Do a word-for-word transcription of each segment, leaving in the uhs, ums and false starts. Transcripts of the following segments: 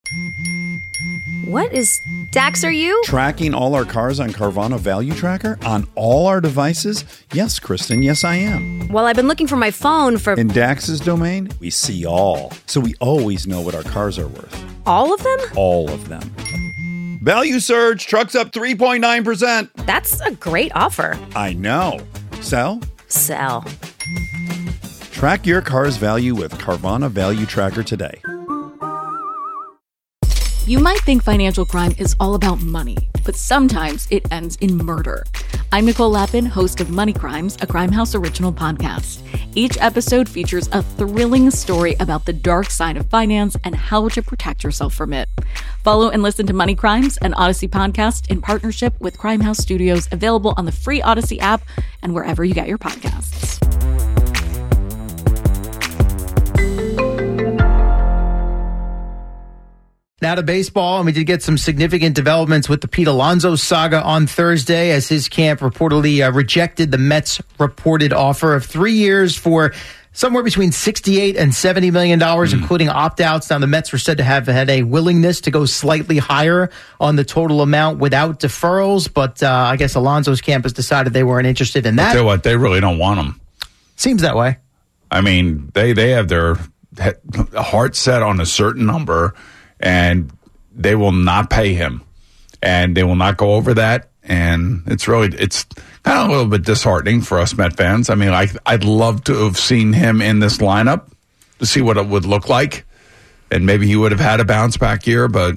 What is... Dax, are you? Tracking all our cars on Carvana Value Tracker on all our devices? Yes, Kristen, yes, I am. Well, I've been looking for my phone for... In Dax's domain, we see all. So we always know what our cars are worth. All of them? All of them. Value surge, trucks up three point nine percent. That's a great offer. I know. Sell? Sell. Track your car's value with Carvana Value Tracker today. You might think financial crime is all about money, but sometimes it ends in murder. I'm Nicole Lappin, host of Money Crimes, a Crimehouse original podcast. Each episode features a thrilling story about the dark side of finance and how to protect yourself from it. Follow and listen to Money Crimes, an Odyssey podcast in partnership with Crimehouse Studios, available on the free Odyssey app and wherever you get your podcasts. Now to baseball, and we did get some significant developments with the Pete Alonso saga on Thursday as his camp reportedly uh, rejected the Mets' reported offer of three years for somewhere between sixty-eight and seventy million dollars, mm. including opt-outs. Now, the Mets were said to have had a willingness to go slightly higher on the total amount without deferrals, but uh, I guess Alonso's camp has decided they weren't interested in that. I'll tell you what, they really don't want him. Seems that way. I mean, they, they have their heart set on a certain number, and they will not pay him, and they will not go over that. And it's really, it's kind of a little bit disheartening for us Met fans. I mean, I, I'd love to have seen him in this lineup to see what it would look like, and maybe he would have had a bounce back year. But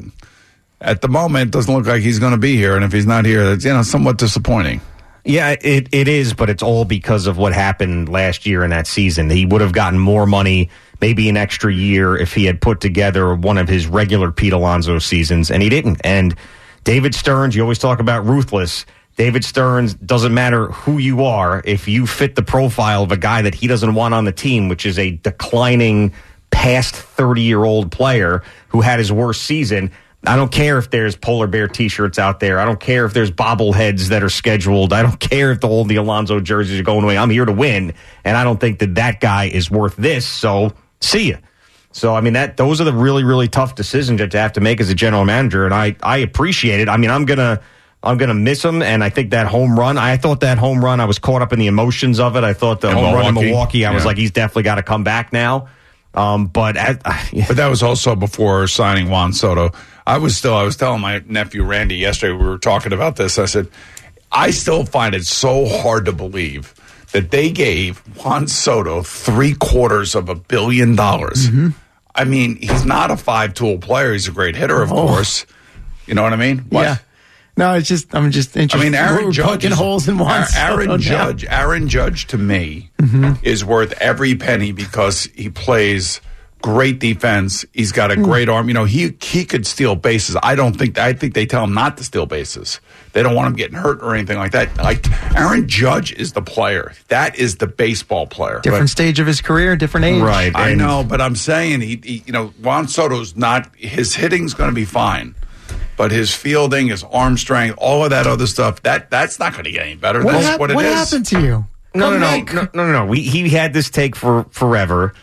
at the moment, it doesn't look like he's going to be here. And if he's not here, that's, you know, somewhat disappointing. Yeah, it, it is, but it's all because of what happened last year in that season. He would have gotten more money, maybe an extra year, if he had put together one of his regular Pete Alonso seasons, and he didn't. And David Stearns, you always talk about ruthless. David Stearns, doesn't matter who you are, if you fit the profile of a guy that he doesn't want on the team, which is a declining past thirty-year-old player who had his worst season, I don't care if there's polar bear T-shirts out there. I don't care if there's bobbleheads that are scheduled. I don't care if the, all the Alonso jerseys are going away. I'm here to win, and I don't think that that guy is worth this, so see ya. So, I mean, that those are the really, really tough decisions that you have to make as a general manager, and I, I appreciate it. I mean, I'm going to I'm gonna miss him, and I think that home run, I thought that home run, I was caught up in the emotions of it. I thought the in home Milwaukee. run in Milwaukee, I yeah. was like, he's definitely got to come back now. Um, but as, uh, yeah. But that was also before signing Juan Soto. I was still, I was telling my nephew Randy yesterday, we were talking about this. I said, I still find it so hard to believe that they gave Juan Soto three quarters of a billion dollars. Mm-hmm. I mean, he's not a five-tool player. He's a great hitter, of oh. course. You know what I mean? What? Yeah. No, it's just, I'm just interested. I mean, Aaron We're Judge. Is, holes in Juan Aaron Soto Judge, now. Aaron Judge to me mm-hmm. is worth every penny because he plays great defense. He's got a great arm. You know, he he could steal bases. I don't think I think they tell him not to steal bases. They don't want him getting hurt or anything like that. Like Aaron Judge is the player. That is the baseball player. Different but, stage of his career, different age. Right. I know, but I'm saying he, he you know, Juan Soto's not, his hitting's going to be fine. But his fielding, his arm strength, all of that other stuff, that that's not going to get any better. What That's hap- what it what is. What happened to you? No, no, no, back. no, no, no, no. We, he had this take for forever.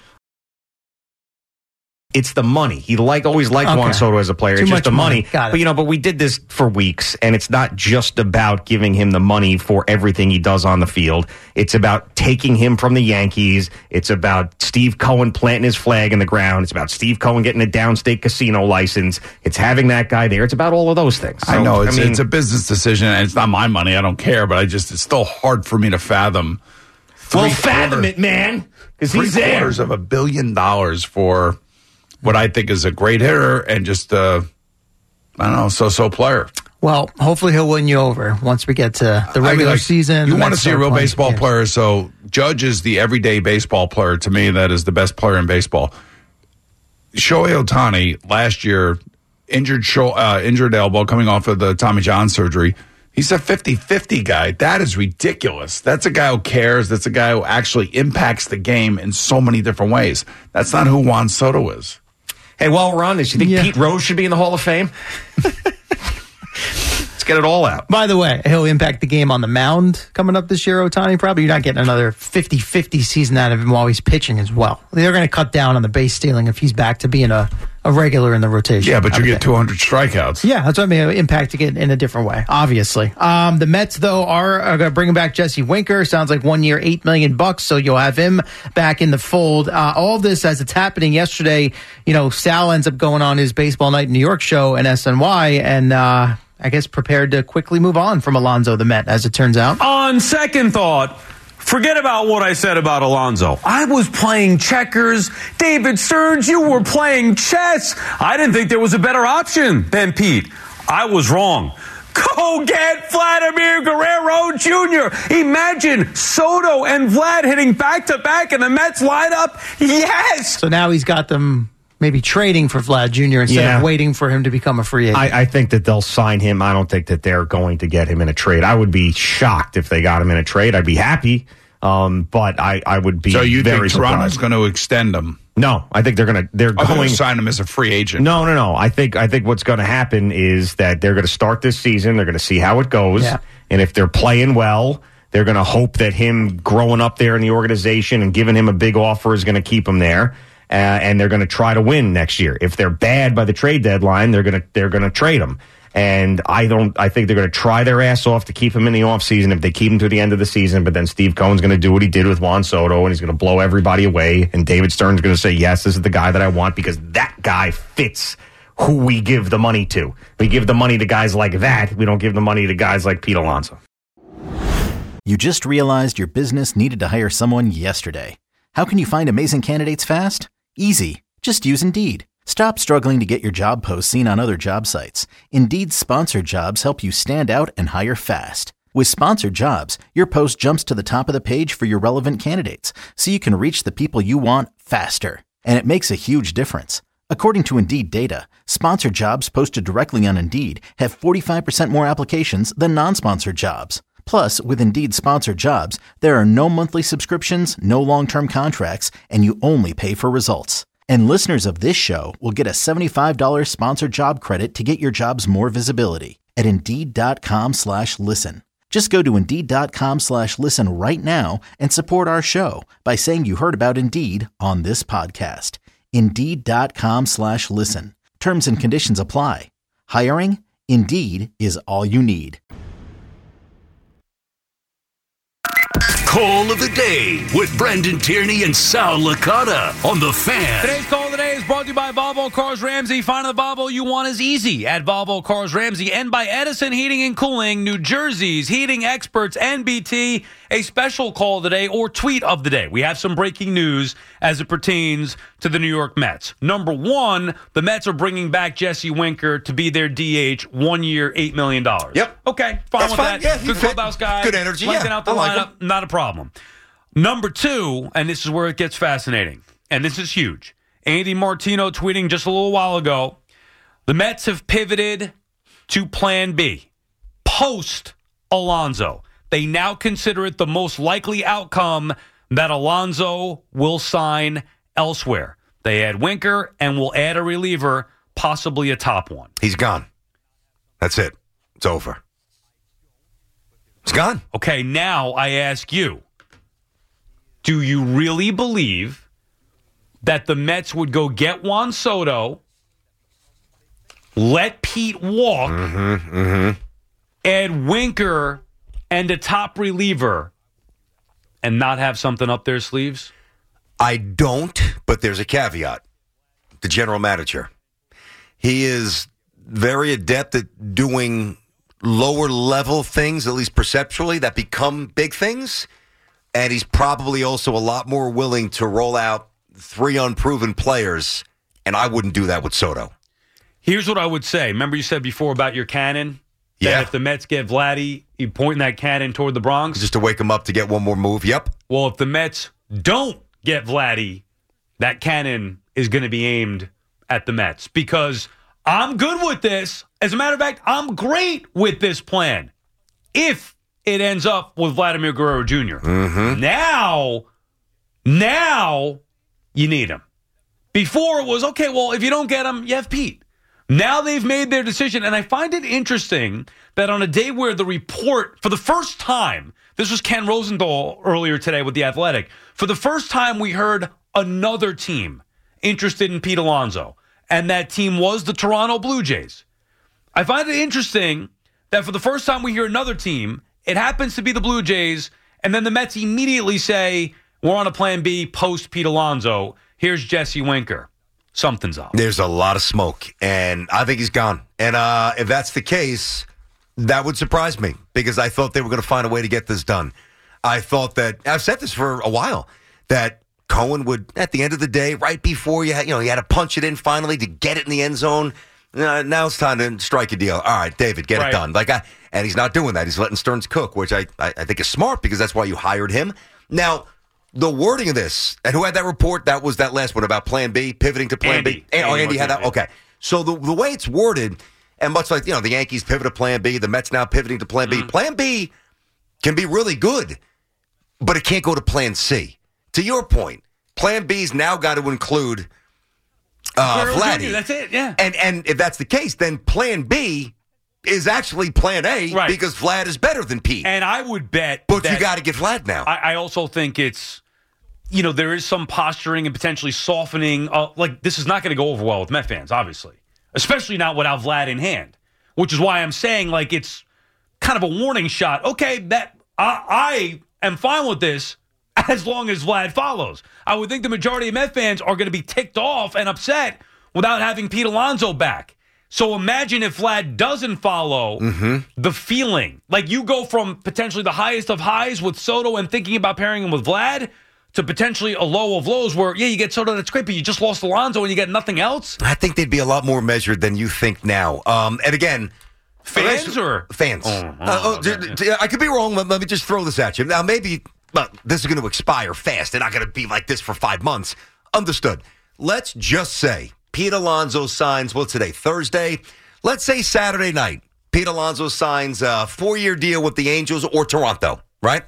It's the money. He like always liked Okay. Juan Soto as a player. Too it's much just the money. money. Got it. But you know, but we did this for weeks, and it's not just about giving him the money for everything he does on the field. It's about taking him from the Yankees. It's about Steve Cohen planting his flag in the ground. It's about Steve Cohen getting a downstate casino license. It's having that guy there. It's about all of those things. So, I know it's I mean, it's a business decision, and it's not my money. I don't care, but I just it's still hard for me to fathom. well, Three fathom quarter- it, man, because Three he's there. quarters of a billion dollars for what I think is a great hitter and just uh, I don't know, so-so player. Well, hopefully he'll win you over once we get to the I mean, regular like, season. You the want to Mets see a start real playing baseball games. player, so Judge is the everyday baseball player. To me, that is the best player in baseball. Shohei Ohtani, last year, injured sho- uh, injured elbow coming off of the Tommy John surgery. He's a fifty-fifty guy. That is ridiculous. That's a guy who cares. That's a guy who actually impacts the game in so many different ways. That's not who Juan Soto is. Hey, while we're on this, you think Yeah. Pete Rose should be in the Hall of Fame? It's Get it all out. By the way, he'll impact the game on the mound coming up this year, Ohtani. Probably you're not getting another fifty-fifty season out of him while he's pitching as well. They're going to cut down on the base stealing if he's back to being a, a regular in the rotation. Yeah, but you get think. two hundred strikeouts. Yeah, that's what I mean. Impacting it in a different way, obviously. Um, the Mets, though, are, are going to bring back Jesse Winker. Sounds like one year, eight million bucks. So you'll have him back in the fold. Uh, all of this as it's happening yesterday. You know, Sal ends up going on his Baseball Night in New York show in S N Y, and uh, I guess prepared to quickly move on from Alonso the Met, as it turns out. On second thought, forget about what I said about Alonso. I was playing checkers. David Stearns, you were playing chess. I didn't think there was a better option than Pete. I was wrong. Go get Vladimir Guerrero Junior Imagine Soto and Vlad hitting back-to-back in the Mets lineup. Yes! So now he's got them maybe trading for Vlad Junior instead Yeah. of waiting for him to become a free agent. I, I think that they'll sign him. I don't think that they're going to get him in a trade. I would be shocked if they got him in a trade. I'd be happy, um, but I, I would be So you very think Toronto's surprised. going to extend him? No, I think they're going to. They're Oh, they're going to sign him as a free agent. No, no, no. I think I think what's going to happen is that they're going to start this season. They're going to see how it goes, Yeah. and if they're playing well, they're going to hope that him growing up there in the organization and giving him a big offer is going to keep him there. Uh, and they're going to try to win next year. If they're bad by the trade deadline, they're going to they're going to trade him. And I don't. I think they're going to try their ass off to keep him in the offseason if they keep him to the end of the season. But then Steve Cohen's going to do what he did with Juan Soto, and he's going to blow everybody away. And David Stern's going to say, "Yes, this is the guy that I want because that guy fits who we give the money to. We give the money to guys like that. We don't give the money to guys like Pete Alonso." You just realized your business needed to hire someone yesterday. How can you find amazing candidates fast? Easy. Just use Indeed. Stop struggling to get your job posts seen on other job sites. Indeed's sponsored jobs help you stand out and hire fast. With sponsored jobs, your post jumps to the top of the page for your relevant candidates, so you can reach the people you want faster. And it makes a huge difference. According to Indeed data, sponsored jobs posted directly on Indeed have forty-five percent more applications than non-sponsored jobs. Plus, with Indeed sponsored jobs, there are no monthly subscriptions, no long-term contracts, and you only pay for results. And listeners of this show will get a seventy-five dollars sponsored job credit to get your jobs more visibility at Indeed.com slash listen. Just go to Indeed.com slash listen right now and support our show by saying you heard about Indeed on this podcast. Indeed.com slash listen. Terms and conditions apply. Hiring? Indeed is all you need. Call of the Day with Brendan Tierney and Sal Licata on The Fan. Today's Call of the Day is brought to you by Volvo Cars Ramsey. Finding the Volvo you want is easy at Volvo Cars Ramsey, and by Edison Heating and Cooling, New Jersey's heating experts, N B T. A special call of the day or tweet of the day. We have some breaking news as it pertains to the New York Mets. Number one, the Mets are bringing back Jesse Winker to be their D H, one year, eight million dollars. Yep. Okay, fine That's with fine. that. Yeah, he Good fit. clubhouse guy. Good energy. Lengthen Yeah, out the I like lineup. Not a problem. Number two, and this is where it gets fascinating, and this is huge. Andy Martino tweeting just a little while ago, the Mets have pivoted to plan B, post Alonso. They now consider it the most likely outcome that Alonso will sign elsewhere. They add Winker and will add a reliever, possibly a top one. He's gone. That's it. It's over. It's gone. Okay, now I ask you, do you really believe that the Mets would go get Juan Soto, let Pete walk, Mm-hmm, mm-hmm. add Winker and a top reliever, and not have something up their sleeves? I don't, but there's a caveat. The general manager. He is very adept at doing lower level things, at least perceptually, that become big things. And he's probably also a lot more willing to roll out three unproven players. And I wouldn't do that with Soto. Here's what I would say. Remember you said before about your cannon? That Yeah. if the Mets get Vladdy, you pointing that cannon toward the Bronx? Just to wake him up to get one more move. Yep. Well, if the Mets don't get Vladdy, that cannon is going to be aimed at the Mets, because I'm good with this. As a matter of fact, I'm great with this plan if it ends up with Vladimir Guerrero Junior Mm-hmm. Now, now you need him. Before it was, okay, well, if you don't get him, you have Pete. Now they've made their decision, and I find it interesting that on a day where the report, for the first time, this was Ken Rosenthal earlier today with The Athletic, for the first time we heard another team interested in Pete Alonso, and that team was the Toronto Blue Jays. I find it interesting that for the first time we hear another team, it happens to be the Blue Jays, and then the Mets immediately say, we're on a plan B post Pete Alonso. Here's Jesse Winker. Something's up. There's a lot of smoke, and I think he's gone. And uh, if that's the case, that would surprise me because I thought they were going to find a way to get this done. I thought that, I've said this for a while, that Cohen would, at the end of the day, right before you had, you know, you had to punch it in finally to get it in the end zone. Uh, now it's time to strike a deal. All right, David, get right. it done. Like, I, and he's not doing that. He's letting Stearns cook, which I, I, I think is smart because that's why you hired him. Now, the wording of this, and who had that report? That was that last one about Plan B, pivoting to Plan Andy. B. And, oh, Andy Andy had that? Okay. So the the way it's worded, and much like, you know, the Yankees pivot to Plan B, the Mets now pivoting to Plan Mm. B. Plan B can be really good, but it can't go to Plan C. To your point, Plan B's now got to include uh, Guerrero Vladdy. Junior, that's it, yeah. And, and if that's the case, then Plan B is actually Plan A Right. because Vlad is better than Pete. And I would bet But that you got to get Vlad now. I, I also think it's, you know, there is some posturing and potentially softening. Uh, like, this is not going to go over well with Met fans, obviously. Especially not without Vlad in hand. Which is why I'm saying, like, it's kind of a warning shot. Okay, that I, I am fine with this as long as Vlad follows. I would think the majority of Met fans are going to be ticked off and upset without having Pete Alonso back. So imagine if Vlad doesn't follow Mm-hmm. the feeling. Like, you go from potentially the highest of highs with Soto and thinking about pairing him with Vlad to potentially a low of lows where, yeah, you get Soto, that's great, but you just lost Alonso and you get nothing else? I think they'd be a lot more measured than you think now. Um, and again, Fans or? fans? Oh, Uh, oh, oh, okay, d- d- I could be wrong. Let, let me just throw this at you. Now, maybe well, this is going to expire fast. They're not going to be like this for five months. Understood. Let's just say Pete Alonso signs, what's today, Thursday? Let's say Saturday night, Pete Alonso signs a four-year deal with the Angels or Toronto, right?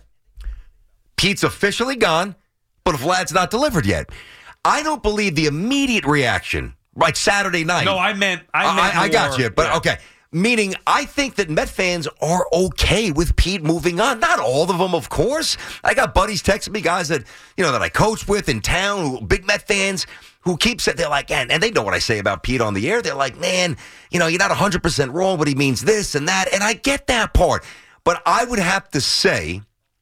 Pete's officially gone, but Vlad's not delivered yet. I don't believe the immediate reaction, like Saturday night. No, I meant, I meant I, I got more- you, but yeah. okay. Meaning, I think that Met fans are okay with Pete moving on. Not all of them, of course. I got buddies texting me, guys that you know that I coach with in town, who big Met fans, who keep saying they're like, and, and they know what I say about Pete on the air. They're like, man, you know, you're not one hundred percent wrong, but he means this and that, and I get that part. But I would have to say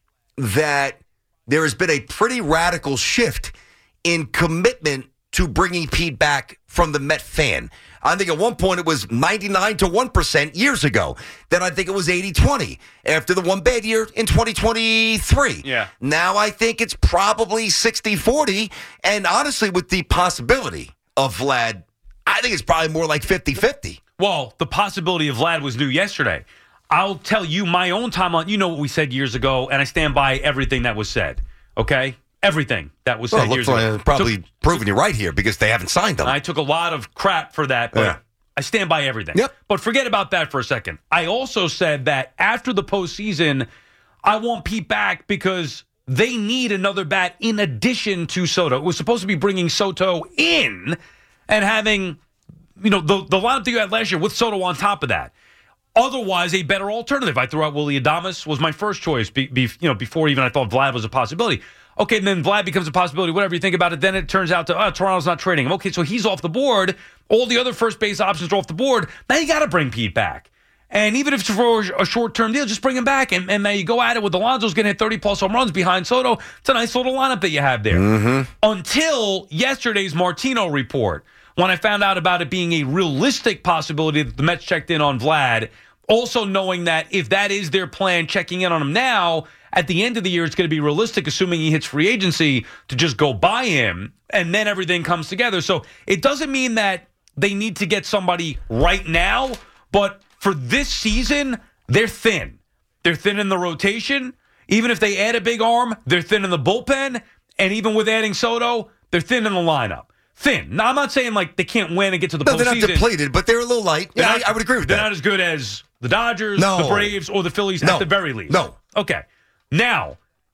that there has been a pretty radical shift in commitment to bringing Pete back from the Met fan. I think at one point it was ninety-nine to one percent years ago. Then I think it was eighty twenty after the one bad year in twenty twenty-three. Yeah. Now I think it's probably sixty forty. And honestly, with the possibility of Vlad, I think it's probably more like fifty-fifty. Well, the possibility of Vlad was new yesterday. I'll tell you my own timeline. You know what we said years ago, and I stand by everything that was said. Okay? Everything that was said Well, it years looks ago. like probably Took- proving you're right here because they haven't signed them. I took a lot of crap for that, but Yeah. I stand by everything. Yep. But forget about that for a second. I also said that after the postseason, I want Pete back because they need another bat in addition to Soto. It was supposed to be bringing Soto in and having, you know, the, the lineup that you had last year with Soto on top of that. Otherwise, a better alternative. I threw out Willie Adames was my first choice. Be, be, you know, before even I thought Vlad was a possibility. Okay, and then Vlad becomes a possibility. Whatever you think about it, then it turns out to oh, Toronto's not trading him. Okay, so he's off the board. All the other first base options are off the board. Now you got to bring Pete back. And even if it's for a short-term deal, just bring him back. And, and now you go at it with Alonso's going to hit thirty-plus home runs behind Soto. It's a nice little lineup that you have there. Mm-hmm. Until yesterday's Martino report, when I found out about it being a realistic possibility that the Mets checked in on Vlad, also knowing that if that is their plan, checking in on him now, at the end of the year, it's going to be realistic, assuming he hits free agency, to just go buy him, and then everything comes together. So it doesn't mean that they need to get somebody right now, but for this season, they're thin. They're thin in the rotation. Even if they add a big arm, they're thin in the bullpen. And even with adding Soto, they're thin in the lineup. Thin. Now, I'm not saying like they can't win and get to the No, postseason. they're not depleted, but they're a little light. Yeah, Not- I, I would agree with they're that. not as good as the Dodgers, No. the Braves, or the Phillies No. at the very least. No. Okay. Now,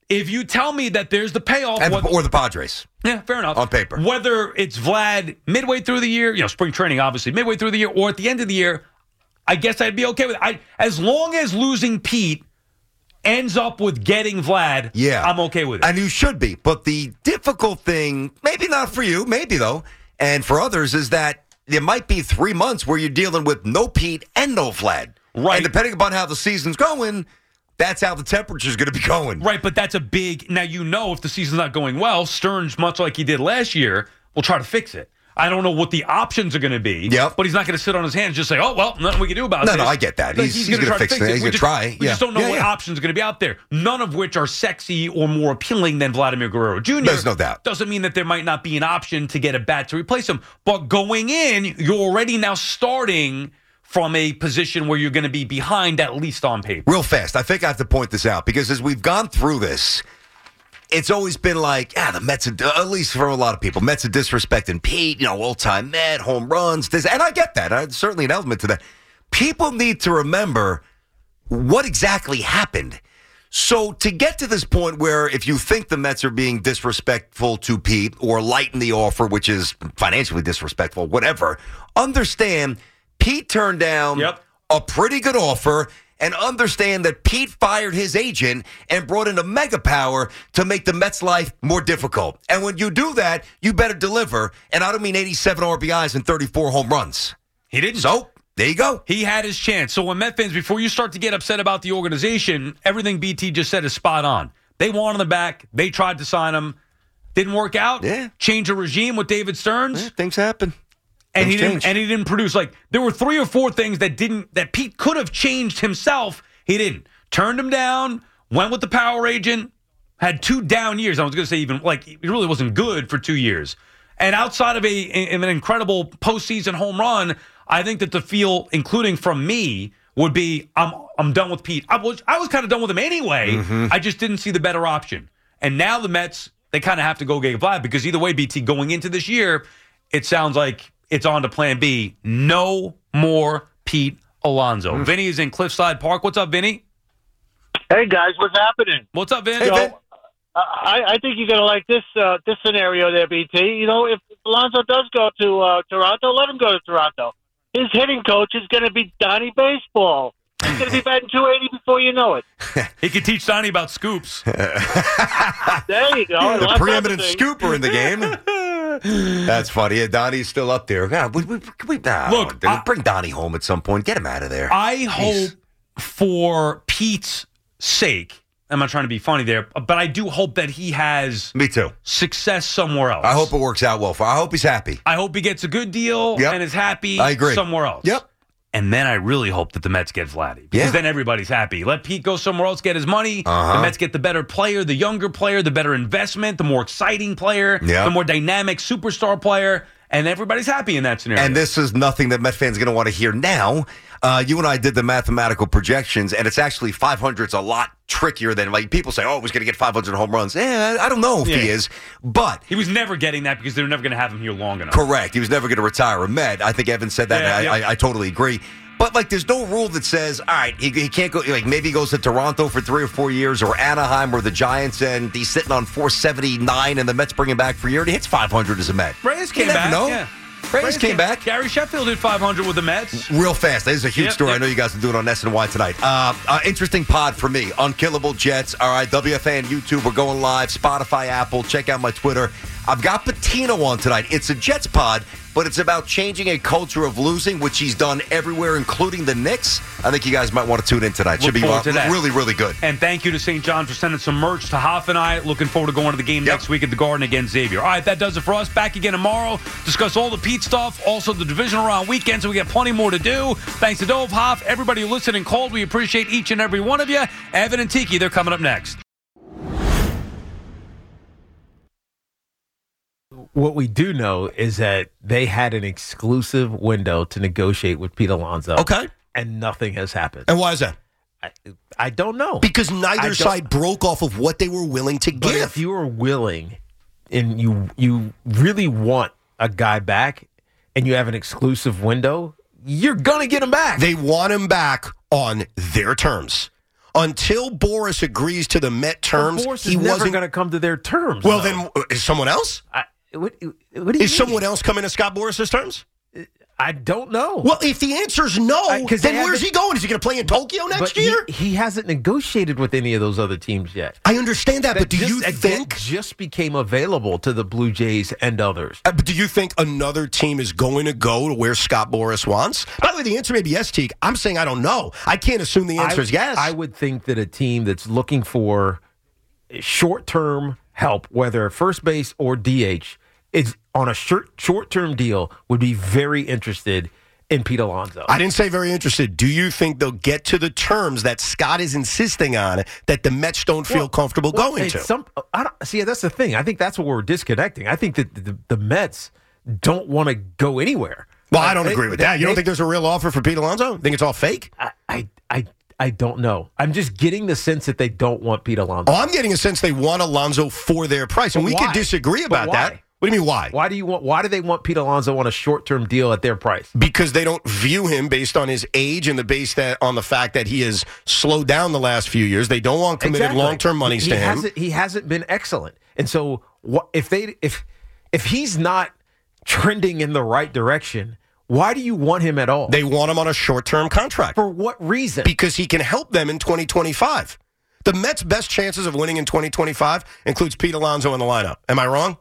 if you tell me that there's the payoff, And, what, or the Padres. yeah, fair enough. On paper. Whether it's Vlad midway through the year, you know, spring training, obviously, midway through the year, or at the end of the year, I guess I'd be okay with it. I, as long as losing Pete ends up with getting Vlad, Yeah. I'm okay with it. And you should be. But the difficult thing, maybe not for you, maybe though, and for others, is that there might be three months where you're dealing with no Pete and no Vlad. Right. And depending upon how the season's going, that's how the temperature's going to be going. Right, but that's a big... Now, you know if the season's not going well, Stearns, much like he did last year, will try to fix it. I don't know what the options are going to be, Yep. but he's not going to sit on his hands and just say, oh, well, nothing we can do about No, this. no, I get that. Like, He's- he's gonna gonna try to fix it. He's We gonna just- try. We Yeah. just don't know Yeah, what yeah. options are going to be out there, none of which are sexy or more appealing than Vladimir Guerrero Junior There's no doubt. Doesn't mean that there might not be an option to get a bat to replace him. But going in, you're already now starting from a position where you're going to be behind, at least on paper. Real fast, I think I have to point this out because as we've gone through this, it's always been like, ah, the Mets, are, at least for a lot of people, Mets are disrespecting Pete, you know, all-time Met, home runs, this, and I get that. I, certainly an element to that. People need to remember what exactly happened. So to get to this point where if you think the Mets are being disrespectful to Pete or lighten the offer, which is financially disrespectful, whatever, understand Pete turned down Yep. a pretty good offer and understand that Pete fired his agent and brought in a mega power to make the Mets' life more difficult. And when you do that, you better deliver. And I don't mean eighty-seven R B Is and thirty-four home runs. He didn't. So, there you go. He had his chance. So when Met fans, before you start to get upset about the organization, everything B T just said is spot on. They wanted him back. They tried to sign him. Didn't work out. Yeah. Change of regime with David Stearns. Yeah, things happen. And Things he didn't change. and he didn't produce. Like there were three or four things that didn't that Pete could have changed himself. He didn't. Turned him down, went with the power agent, had two down years. I was gonna say even like it really wasn't good for two years. And outside of a an incredible postseason home run, I think that the feel, including from me, would be I'm I'm done with Pete. I was I was kind of done with him anyway. Mm-hmm. I just didn't see the better option. And now the Mets, they kind of have to go get Vlad because either way, B T going into this year, it sounds like it's on to plan B. No more Pete Alonso. Mm. Vinny is in Cliffside Park. What's up, Vinny? Hey guys, what's happening? What's up, Vin? Hey, So, Vin. I, I think you're gonna like this uh, this scenario there, B T. You know, if Alonso does go to uh, Toronto, let him go to Toronto. His hitting coach is gonna be Donnie Baseball. He's gonna be batting two eighty before you know it. He could teach Donnie about scoops. There you go. The Lots preeminent of things. scooper in the game. That's funny. Yeah, Donnie's still up there. God, we, we, we, nah, Look, dude, I- bring Donnie home at some point. Get him out of there. I hope Jeez. for Pete's sake, I'm not trying to be funny there, but I do hope that he has Me too. success somewhere else. I hope it works out well for. I hope he's happy. I hope he gets a good deal Yep. and is happy I agree. somewhere else. Yep. And then I really hope that the Mets get Vladdy because Yeah. then everybody's happy. Let Pete go somewhere else, get his money. Uh-huh. The Mets get the better player, the younger player, the better investment, the more exciting player, Yeah. the more dynamic superstar player, and everybody's happy in that scenario. And this is nothing that Met fans are going to want to hear now. Uh, you and I did the mathematical projections, and it's actually five hundred's a lot trickier than, like, people say, oh, he's going to get five hundred home runs. Eh, I don't know if he Yeah. is, but he was never getting that because they were never going to have him here long enough. correct. He was never going to retire a Met. I think Evan said that, Yeah, and yeah. I, I, I totally agree. But, like, there's no rule that says, all right, he, he can't go, like, maybe he goes to Toronto for three or four years or Anaheim or the Giants, and he's sitting on four seventy-nine, and the Mets bring him back for a year, and he hits five hundred as a Met. Reyes You came never back. know. Yeah. Reyes came back. Gary Sheffield hit five hundred with the Mets. Real fast. This is a huge Yep, story. yep. I know you guys are doing on S N Y tonight. Uh, uh, interesting pod for me. Unkillable Jets. All right, W F A and YouTube. We're going live. Spotify, Apple. Check out my Twitter. I've got Patino on tonight. It's a Jets pod, but it's about changing a culture of losing, which he's done everywhere, including the Knicks. I think you guys might want to tune in tonight. Should Look be forward uh, to that. really, really good. And thank you to Saint John for sending some merch to Hoff and I. Looking forward to going to the game Yep. next week at the Garden against Xavier. All right, that does it for us. Back again tomorrow. Discuss all the Pete stuff, also the divisional round weekend, so we got plenty more to do. Thanks to Dove, Hoff, everybody who listened and called. We appreciate each and every one of you. Evan and Tiki, they're coming up next. What we do know is that they had an exclusive window to negotiate with Pete Alonso. Okay. And nothing has happened. And why is that? I, I don't know. Because I neither don't- side broke off of what they were willing to But give. if you are willing and you you really want a guy back and you have an exclusive window, you're going to get him back. They want him back on their terms. Until Boris agrees to the Met terms, Boris he is never wasn't going to come to their terms. Well, though. then, uh, is someone else? I, what, what do you Is mean? someone else coming to Scott Boris's terms? I don't know. Well, if the answer's no, Uh, 'cause then they where's haven't- he going? Is he going to play in Tokyo next But year? He, he hasn't negotiated with any of those other teams yet. I understand that, but do just, you that think? just became available to the Blue Jays and others? Uh, but do you think another team is going to go to where Scott Boris wants? By the way, the answer may be yes, Teague. I'm saying I don't know. I can't assume the answer I, is yes. I would think that a team that's looking for short-term help, whether first base or D H, is on a short short-term deal would be very interested in Pete Alonso. I didn't say very interested. Do you think they'll get to the terms that Scott is insisting on that the Mets don't feel Well, comfortable well, going it's to? Some, I don't, see, that's the thing. I think that's what we're disconnecting. I think that the, the Mets don't want to go anywhere. Well, I don't They- agree with they- that. You don't they- think there's a real offer for Pete Alonso? Think it's all fake? I, I, I, I don't know. I'm just getting the sense that they don't want Pete Alonso. Oh, I'm getting a sense they want Alonso for their price, and But we why? could disagree But about why? that. What do you mean, why? Why do you want? Why do they want Pete Alonso on a short-term deal at their price? Because they don't view him based on his age and the base that on the fact that he has slowed down the last few years. They don't want committed Exactly. long-term monies he to him. Hasn't, he hasn't been excellent, and so what, if they if if he's not trending in the right direction, why do you want him at all? They want him on a short-term contract. For what reason? Because he can help them in twenty twenty-five. The Mets' best chances of winning in twenty twenty-five includes Pete Alonso in the lineup. Am I wrong?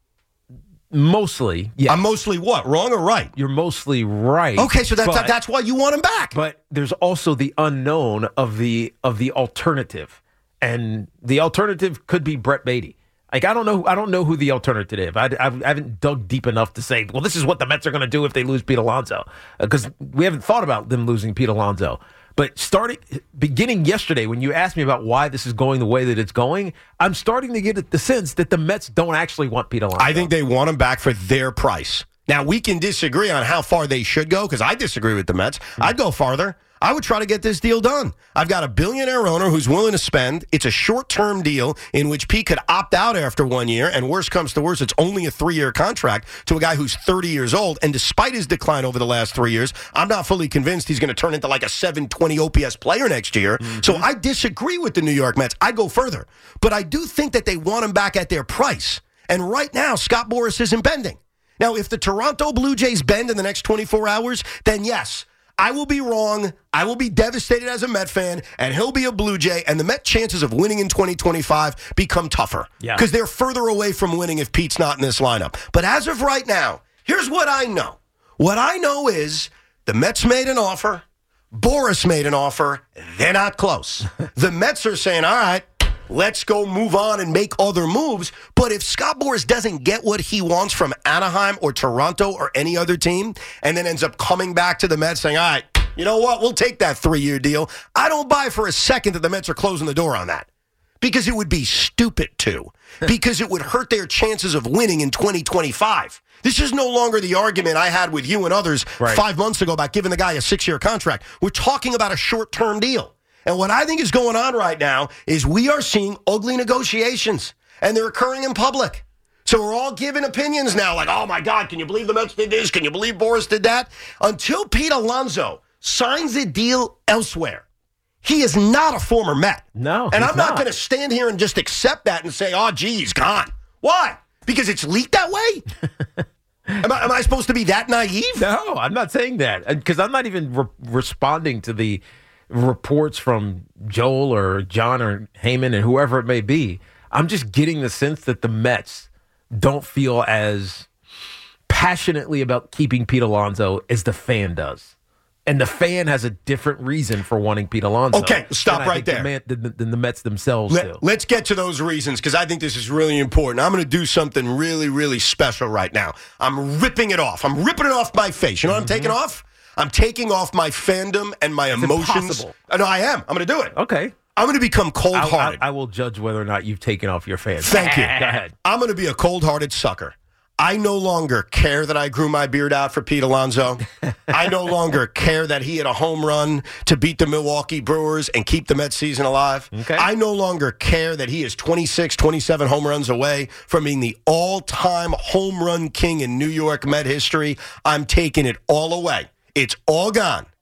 Mostly, yeah. I'm mostly what? Wrong or right? You're mostly right. Okay, so that's but, that's why you want him back. But there's also the unknown of the of the alternative, and the alternative could be Brett Beatty. Like I don't know, I don't know who the alternative is. I, I, I haven't dug deep enough to say, well, this is what the Mets are going to do if they lose Pete Alonso, because we haven't thought about them losing Pete Alonso. But starting, beginning yesterday, when you asked me about why this is going the way that it's going, I'm starting to get the sense that the Mets don't actually want Pete Alonso. I think they want him back for their price. Now, we can disagree on how far they should go, because I disagree with the Mets. I'd go farther. I would try to get this deal done. I've got a billionaire owner who's willing to spend. It's a short-term deal in which Pete could opt out after one year, and worst comes to worst, it's only a three-year contract to a guy who's thirty years old. And despite his decline over the last three years, I'm not fully convinced he's going to turn into like a seven twenty O P S player next year. Mm-hmm. So I disagree with the New York Mets. I go further. But I do think that they want him back at their price. And right now, Scott Boris isn't bending. Now, if the Toronto Blue Jays bend in the next twenty-four hours, then yes, I will be wrong. I will be devastated as a Met fan, and he'll be a Blue Jay, and the Met chances of winning in twenty twenty-five become tougher. Yeah. Because they're further away from winning if Pete's not in this lineup. But as of right now, here's what I know. What I know is the Mets made an offer. Boris made an offer. They're not close. The Mets are saying, all right, let's go move on and make other moves. But if Scott Boris doesn't get what he wants from Anaheim or Toronto or any other team, and then ends up coming back to the Mets saying, all right, you know what, we'll take that three-year deal, I don't buy for a second that the Mets are closing the door on that. Because it would be stupid to. Because it would hurt their chances of winning in twenty twenty-five. This is no longer the argument I had with you and others Right. five months ago about giving the guy a six-year contract. We're talking about a short-term deal. And what I think is going on right now is we are seeing ugly negotiations, and they're occurring in public. So we're all giving opinions now, like, oh, my God, can you believe the Mets did this? Can you believe Boris did that? Until Pete Alonso signs a deal elsewhere, he is not a former Met. No, And he's I'm not, not. going to stand here and just accept that and say, oh, gee, he's gone. Why? Because it's leaked that way? am, I, am I supposed to be that naive? No, I'm not saying that, because I'm not even re- responding to the reports from Joel or John or Heyman and whoever it may be. I'm just getting the sense that the Mets don't feel as passionately about keeping Pete Alonso as the fan does. And the fan has a different reason for wanting Pete Alonso. Okay, stop than I right think there. The man, than, than the Mets themselves do. Let, let's get to those reasons, because I think this is really important. I'm going to do something really, really special right now. I'm ripping it off. I'm ripping it off my face. You know what I'm taking off? I'm taking off my fandom and my It's emotions. impossible. Uh, No, I am. I'm going to do it. Okay. I'm going to become I, cold-hearted. I, I will judge whether or not you've taken off your fans. Thank you. Go ahead. I'm going to be a cold-hearted sucker. I no longer care that I grew my beard out for Pete Alonso. I no longer care that he had a home run to beat the Milwaukee Brewers and keep the Mets season alive. Okay. I no longer care that he is twenty-six, twenty-seven home runs away from being the all-time home run king in New York Met history. I'm taking it all away. It's all gone.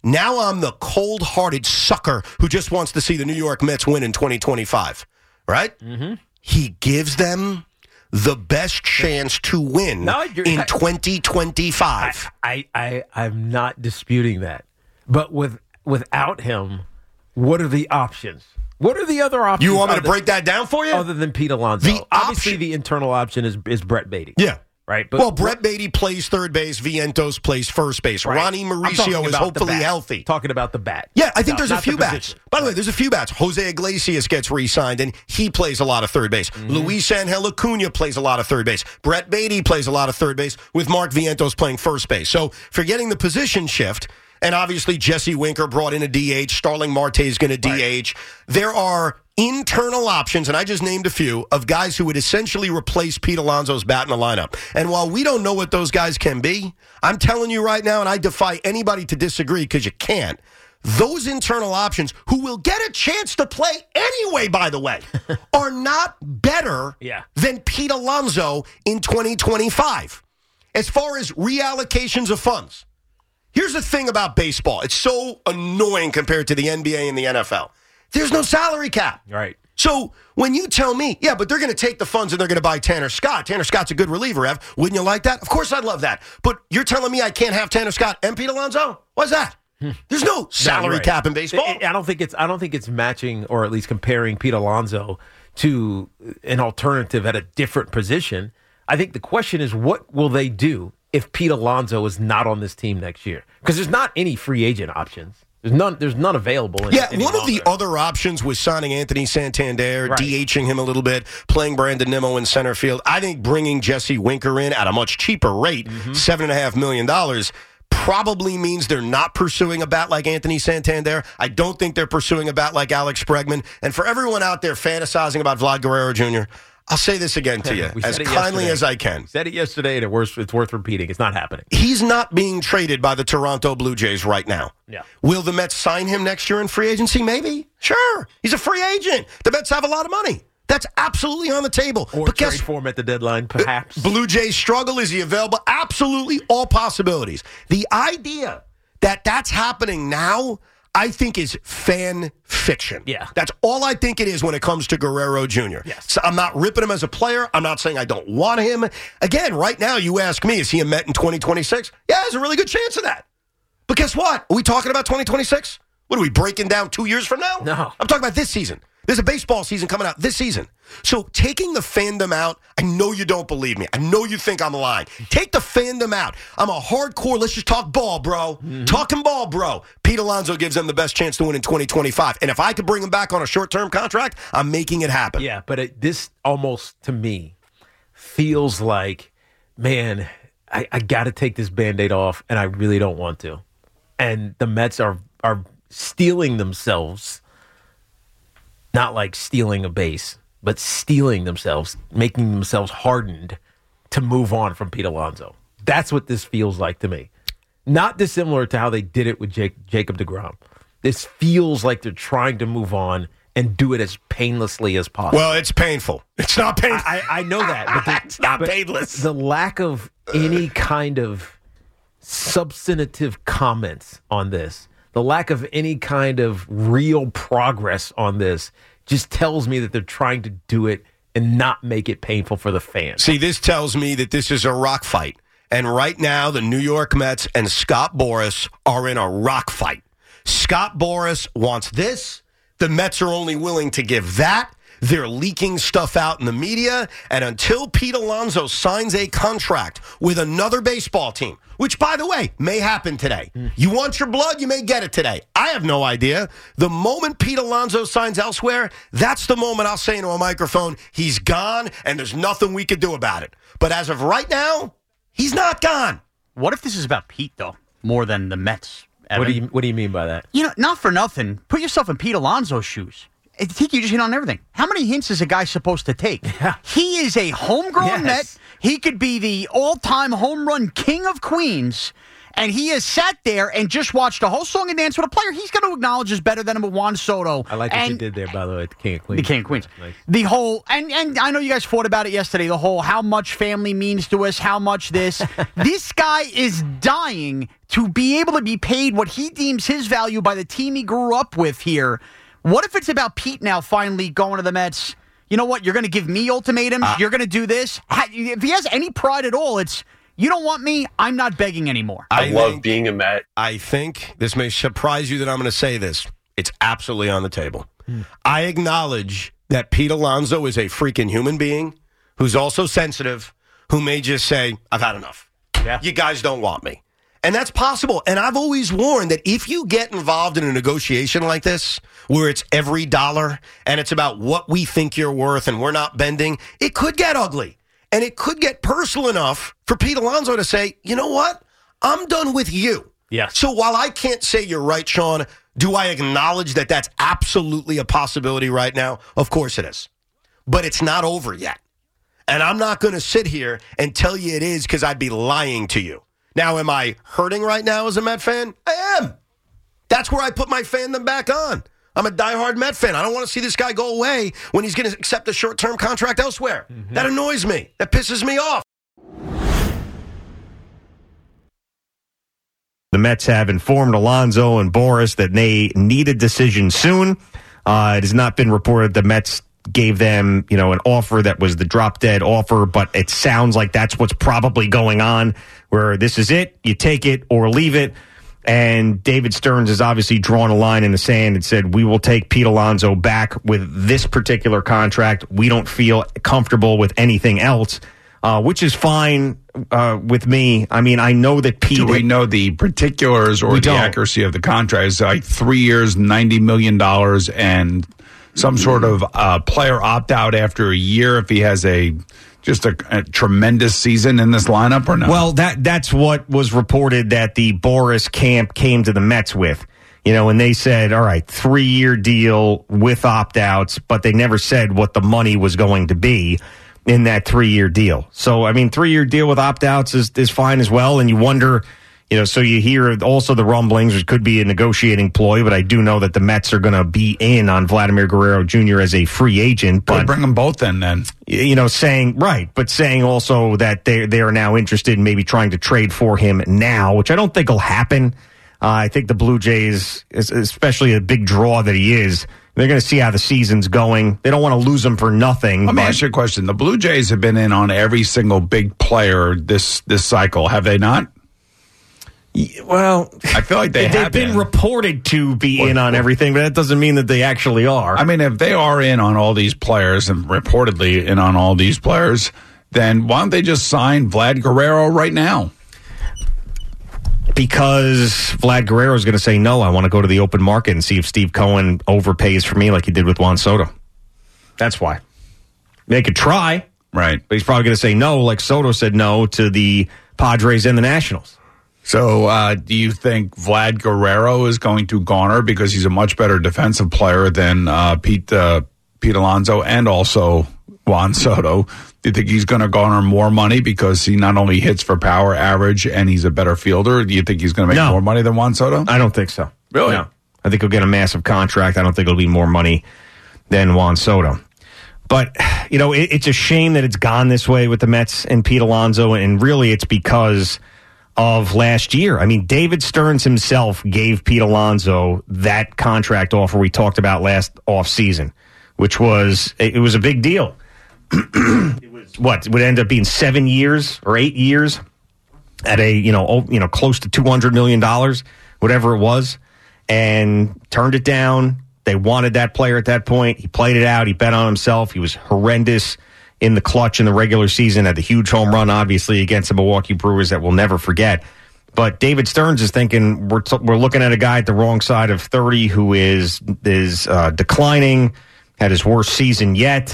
Now I'm the cold-hearted sucker who just wants to see the New York Mets win in twenty twenty-five, right? Mm-hmm. He gives them the best chance to win No, you're- in twenty twenty-five. I, I, I'm not disputing that. But with without him, what are the options? What are the other options? You want me to other- break that down for you? Other than Pete Alonso. The Obviously, option- the internal option is, is Brett Beatty. Yeah. Right? But well, Brett Beatty plays third base. Vientos plays first base. Right. Ronnie I'm talking Mauricio is about the hopefully bat. healthy. Talking about the bat. Yeah, I think No, there's a not few the bats. position. By the way, there's a few bats. Jose Iglesias gets re-signed, and he plays a lot of third base. Mm-hmm. Luis Angel Acuna plays a lot of third base. Brett Beatty plays a lot of third base, with Mark Vientos playing first base. So forgetting the position shift, and obviously Jesse Winker brought in a D H. Starling Marte is going to D H. Right. There are internal options, and I just named a few, of guys who would essentially replace Pete Alonso's bat in the lineup. And while we don't know what those guys can be, I'm telling you right now, and I defy anybody to disagree because you can't, those internal options, who will get a chance to play anyway, by the way, are not better yeah. than Pete Alonso in twenty twenty-five. As far as reallocations of funds, here's the thing about baseball. It's so annoying compared to the N B A and the N F L. There's no salary cap. Right. So when you tell me, yeah, but they're going to take the funds and they're going to buy Tanner Scott. Tanner Scott's a good reliever, Ev. Wouldn't you like that? Of course I'd love that. But you're telling me I can't have Tanner Scott and Pete Alonso? What's that? There's no salary right. cap in baseball. I, I don't think it's I don't think it's matching, or at least comparing Pete Alonso to an alternative at a different position. I think the question is, what will they do if Pete Alonso is not on this team next year? Because there's not any free agent options. There's none. There's none available. In, yeah, any one longer. of the other options was signing Anthony Santander, Right. DHing him a little bit, playing Brandon Nimmo in center field. I think bringing Jesse Winker in at a much cheaper rate, Mm-hmm. seven and a half million dollars, probably means they're not pursuing a bat like Anthony Santander. I don't think they're pursuing a bat like Alex Bregman. And for everyone out there fantasizing about Vlad Guerrero Junior, I'll say this again to you, We as said it kindly yesterday. as I can. Said it yesterday, and it worth, it's worth repeating. It's not happening. He's not being traded by the Toronto Blue Jays right now. Yeah. Will the Mets sign him next year in free agency? Maybe. Sure. He's a free agent. The Mets have a lot of money. That's absolutely on the table. Or but trade guess, for him at the deadline, perhaps. Blue Jays struggle. Is he available? Absolutely all possibilities. The idea that that's happening now, I think, is fan fiction. Yeah. That's all I think it is when it comes to Guerrero Junior Yes. So I'm not ripping him as a player. I'm not saying I don't want him. Again, right now, you ask me, is he a Met in twenty twenty-six? Yeah, there's a really good chance of that. But guess what? Are we talking about twenty twenty-six? What are we breaking down two years from now? No. I'm talking about this season. There's a baseball season coming out this season. So taking the fandom out, I know you don't believe me. I know you think I'm lying. Take the fandom out. I'm a hardcore, let's just talk ball, bro. Mm-hmm. Talking ball, bro. Pete Alonso gives them the best chance to win in twenty twenty-five. And if I could bring him back on a short-term contract, I'm making it happen. Yeah, but it, this almost, to me, feels like, man, I, I got to take this Band-Aid off, and I really don't want to. And the Mets are are stealing themselves, not like stealing a base, but stealing themselves, making themselves hardened to move on from Pete Alonso. That's what this feels like to me. Not dissimilar to how they did it with Jake, Jacob deGrom. This feels like they're trying to move on and do it as painlessly as possible. Well, it's painful. It's not painful. I, I know that. But the, it's not but painless. The lack of any kind of substantive comments on this, the lack of any kind of real progress on this, just tells me that they're trying to do it and not make it painful for the fans. See, this tells me that this is a rock fight. And right now, the New York Mets and Scott Boras are in a rock fight. Scott Boras wants this. The Mets are only willing to give that. They're leaking stuff out in the media. And until Pete Alonso signs a contract with another baseball team, which, by the way, may happen today. Mm. You want your blood, you may get it today. I have no idea. The moment Pete Alonso signs elsewhere, that's the moment I'll say into a microphone, he's gone, and there's nothing we can do about it. But as of right now, he's not gone. What if this is about Pete, though, more than the Mets? Evan? What do you What do you mean by that? You know, not for nothing. Put yourself in Pete Alonso's shoes. I think you just hit on everything. How many hints is a guy supposed to take? Yeah. He is a homegrown Yes. Met. He could be the all-time home run king of Queens. and he has sat there and just watched a whole song and dance with a player he's going to acknowledge is better than him with Juan Soto. I like what and, you did there, by the way, the King of Queens. The King of Queens. Nice. The whole, and, and I know you guys fought about it yesterday, the whole how much family means to us, how much this. This guy is dying to be able to be paid what he deems his value by the team he grew up with here. What if it's about Pete now finally going to the Mets? You know what? You're going to give me ultimatums. Uh, You're going to do this. If he has any pride at all, it's, you don't want me, I'm not begging anymore. I, I love think, being a Met. I think this may surprise you that I'm going to say this. It's absolutely on the table. Hmm. I acknowledge that Pete Alonso is a freaking human being who's also sensitive, who may just say, I've had enough. Yeah. You guys don't want me. And that's possible. And I've always warned that if you get involved in a negotiation like this, where it's every dollar and it's about what we think you're worth and we're not bending, it could get ugly. And it could get personal enough for Pete Alonso to say, you know what? I'm done with you. Yes. So while I can't say you're right, Sean, do I acknowledge that that's absolutely a possibility right now? Of course it is. But it's not over yet. And I'm not going to sit here and tell you it is because I'd be lying to you. Now, am I hurting right now as a Met fan? I am. That's where I put my fandom back on. I'm a diehard Met fan. I don't want to see this guy go away when he's going to accept a short-term contract elsewhere. Mm-hmm. That annoys me. That pisses me off. The Mets have informed Alonso and Boris that they need a decision soon. Uh, it has not been reported the Mets gave them, you know, an offer that was the drop-dead offer, but it sounds like that's what's probably going on, where this is it, you take it or leave it. And David Stearns has obviously drawn a line in the sand and said, we will take Pete Alonso back with this particular contract. We don't feel comfortable with anything else, uh, which is fine uh, with me. I mean, I know that Pete... Do we know the particulars or the don't. accuracy of the contract? It's like three years, ninety million dollars, and some sort of uh, player opt-out after a year if he has a... just a, a tremendous season in this lineup or no? Well, that that's what was reported that the Boris camp came to the Mets with. You know, and they said, all right, three-year deal with opt-outs, but they never said what the money was going to be in that three-year deal. So, I mean, three-year deal with opt-outs is, is fine as well, and you wonder... You know, so you hear also the rumblings, which could be a negotiating ploy, but I do know that the Mets are going to be in on Vladimir Guerrero Junior as a free agent. But Could bring them both in then. You know, saying, right, but saying also that they they are now interested in maybe trying to trade for him now, which I don't think will happen. Uh, I think the Blue Jays, especially a big draw that he is, they're going to see how the season's going. They don't want to lose him for nothing. Let me but- ask you a question. The Blue Jays have been in on every single big player this this cycle, have they not? Well, I feel like they they've have been, been reported to be What- in on what- everything, but that doesn't mean that they actually are. I mean, if they are in on all these players and reportedly in on all these players, then why don't they just sign Vlad Guerrero right now? Because Vlad Guerrero is going to say, no, I want to go to the open market and see if Steve Cohen overpays for me like he did with Juan Soto. That's why. They could try. Right. But he's probably going to say no, like Soto said no to the Padres and the Nationals. So uh, do you think Vlad Guerrero is going to garner, because he's a much better defensive player than uh, Pete uh, Pete Alonso and also Juan Soto? Do you think he's going to garner more money because he not only hits for power average and he's a better fielder? Do you think he's going to make No. more money than Juan Soto? I don't think so. Really? No. I think he'll get a massive contract. I don't think it'll be more money than Juan Soto. But, you know, it, it's a shame that it's gone this way with the Mets and Pete Alonso, and really it's because of last year. I mean, David Stearns himself gave Pete Alonso that contract offer we talked about last offseason, which was, it was a big deal. It was, what, it would end up being seven years or eight years at a, you know, oh, you know, close to two hundred million dollars, whatever it was, and turned it down. They wanted that player at that point. He played it out. He bet on himself. He was horrendous in the clutch in the regular season, had the huge home run, obviously, against the Milwaukee Brewers that we'll never forget. But David Stearns is thinking we're t- we're looking at a guy at the wrong side of thirty who is is uh, declining, had his worst season yet,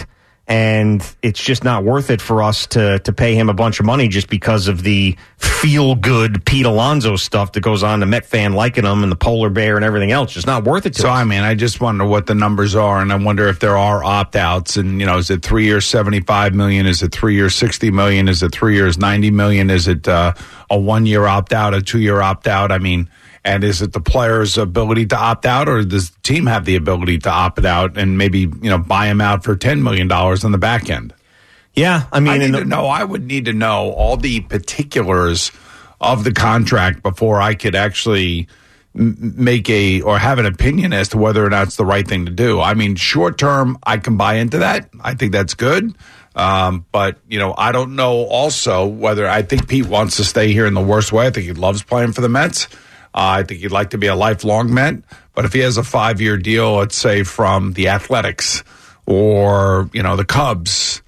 And it's just not worth it for us to to pay him a bunch of money just because of the feel-good Pete Alonso stuff that goes on, the Met fan liking him and the polar bear and everything else. Just not worth it to So, us. I mean, I just wonder what the numbers are, and I wonder if there are opt-outs. And, you know, is it three years, seventy-five million dollars? Is it three years, sixty million dollars? Is it three years, ninety million dollars? Is it uh, a one-year opt-out, a two-year opt-out? I mean, and is it the player's ability to opt out, or does the team have the ability to opt out and maybe, you know, buy him out for ten million dollars on the back end? Yeah, I mean, I need the, to know. I would need to know all the particulars of the contract before I could actually m- make a or have an opinion as to whether or not it's the right thing to do. I mean, short term, I can buy into that. I think that's good. Um, but, you know, I don't know also whether I think Pete wants to stay here in the worst way. I think he loves playing for the Mets. Uh, I think he'd like to be a lifelong Met. But if he has a five-year deal, let's say from the Athletics or, you know, the Cubs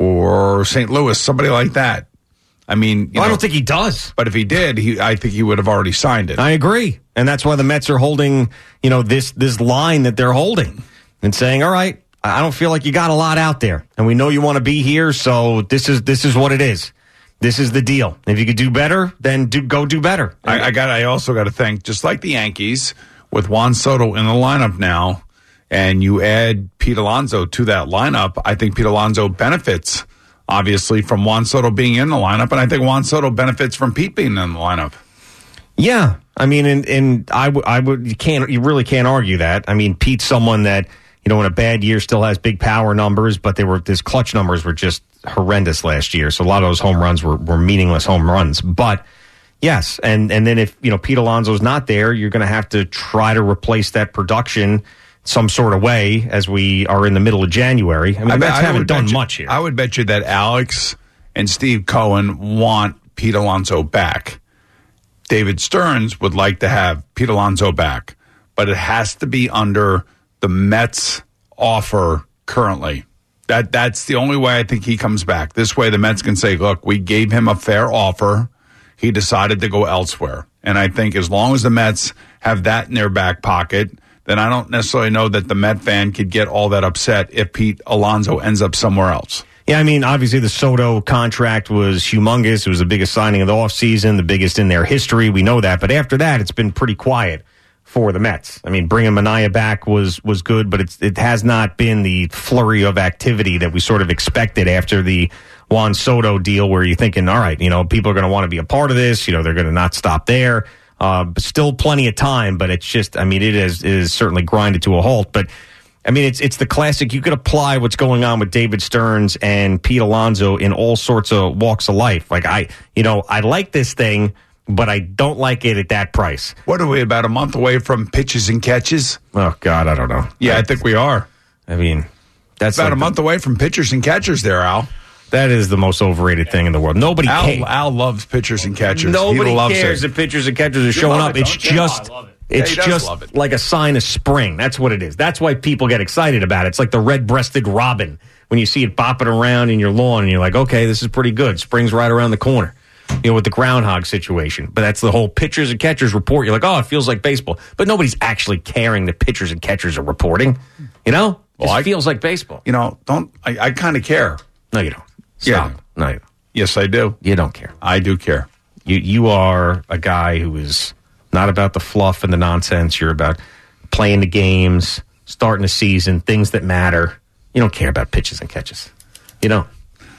or Saint Louis, somebody like that. I mean, you well, know, I don't think he does. But if he did, he I think he would have already signed it. I agree. And that's why the Mets are holding, you know, this this line that they're holding and saying, all right, I don't feel like you got a lot out there. And we know you want to be here, so this is this is what it is. This is the deal. If you could do better, then do go do better. I, I got. I also got to think, just like the Yankees, with Juan Soto in the lineup now, and you add Pete Alonso to that lineup, I think Pete Alonso benefits, obviously, from Juan Soto being in the lineup, and I think Juan Soto benefits from Pete being in the lineup. Yeah, I mean, and, and I would, I would, you can't, you really can't argue that. I mean, Pete's someone that, you know, in a bad year still has big power numbers, but they were, his clutch numbers were just horrendous last year. So a lot of those home runs were, were meaningless home runs. But yes, and, and then if, you know, Pete Alonso's not there, you're going to have to try to replace that production some sort of way as we are in the middle of January. I mean, the Mets haven't done you, much here. I would bet you that Alex and Steve Cohen want Pete Alonso back. David Stearns would like to have Pete Alonso back, but it has to be under the Mets offer currently. That that's the only way I think he comes back. This way the Mets can say, look, we gave him a fair offer. He decided to go elsewhere. And I think as long as the Mets have that in their back pocket, then I don't necessarily know that the Met fan could get all that upset if Pete Alonso ends up somewhere else. Yeah, I mean, obviously the Soto contract was humongous. It was the biggest signing of the offseason, the biggest in their history. We know that. But after that, it's been pretty quiet for the Mets. I mean, bringing Manaea back was was good, but it's, it has not been the flurry of activity that we sort of expected after the Juan Soto deal, where you're thinking, all right, you know, people are going to want to be a part of this. You know, they're going to not stop there. Uh, but still plenty of time, but it's just, I mean, it is, it is certainly grinded to a halt. But, I mean, it's it's the classic. You could apply what's going on with David Stearns and Pete Alonso in all sorts of walks of life. Like, I, you know, I like this thing, but I don't like it at that price. What are we, about a month away from pitches and catches? Oh, God, I don't know. Yeah, I, I think we are. I mean, that's about like a month the, away from pitchers and catchers there, Al. That is the most overrated thing in the world. Nobody Al, cares. Al loves pitchers and catchers. Nobody he loves cares it. if pitchers and catchers are showing up. it, It's don't you? just, Oh, I love it. it's Yeah, he does just love it. like a sign of spring. That's what it is. That's why people get excited about it. It's like the red-breasted robin when you see it bopping around in your lawn and you're like, okay, this is pretty good. Spring's right around the corner. You know, with the groundhog situation. But that's the whole pitchers and catchers report. You're like, oh, it feels like baseball. But nobody's actually caring that pitchers and catchers are reporting. You know? Well, it I- feels like baseball. You know, don't I, I kind of care. No, you don't. Yeah. Stop. No, you don't. Yes, I do. You don't care. I do care. You you are a guy who is not about the fluff and the nonsense. You're about playing the games, starting the season, things that matter. You don't care about pitches and catches. You don't.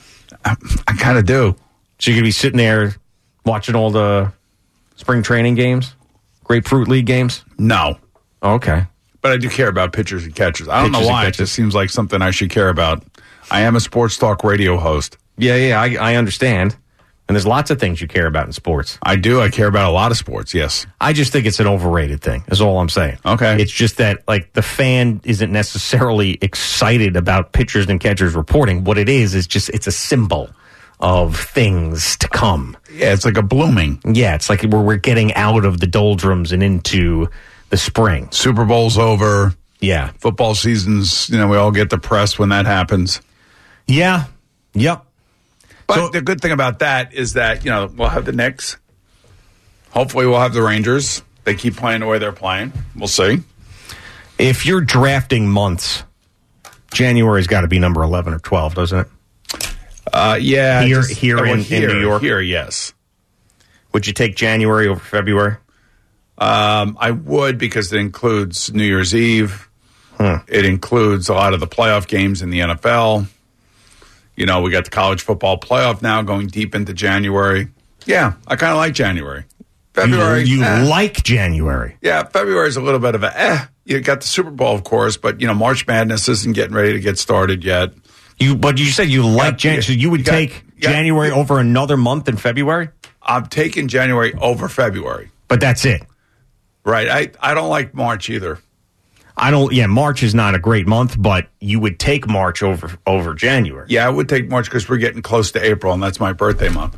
I, I kind of do. So you're going to be sitting there watching all the spring training games, Grapefruit League games? No. Oh, okay. But I do care about pitchers and catchers. I don't Pitchers know and why. It catchers. just seems like something I should care about. I am a sports talk radio host. Yeah, yeah, I, I understand. And there's lots of things you care about in sports. I do. I care about a lot of sports, yes. I just think it's an overrated thing, is all I'm saying. Okay. It's just that, like, the fan isn't necessarily excited about pitchers and catchers reporting. What it is, is just, it's a symbol of things to come. Yeah, it's like a blooming. Yeah, it's like we're, we're getting out of the doldrums and into the spring. Super Bowl's over. Yeah. Football season's, you know, we all get depressed when that happens. Yeah. Yep. But So- the good thing about that is that, you know, we'll have the Knicks. Hopefully we'll have the Rangers. They keep playing the way they're playing. We'll see. If you're drafting months January's got to be number eleven or twelve, doesn't it? Uh, yeah. Here, just- here, oh, in, here in New York. Here, yes. Would you take January over February? Um, I would, because it includes New Year's Eve. Huh. It includes a lot of the playoff games in the N F L. You know, we got the college football playoff now going deep into January. Yeah, I kind of like January. February. You, you eh. like January? Yeah, February is a little bit of a eh. You got the Super Bowl, of course, but, you know, March Madness isn't getting ready to get started yet. You, But you said you like January, so you would you got- take you got- January over another month in February? I'm taking January over February. But that's it. Right. I, I don't like March either. I don't. Yeah, March is not a great month, but you would take March over over January. Yeah, I would take March because we're getting close to April, and that's my birthday month.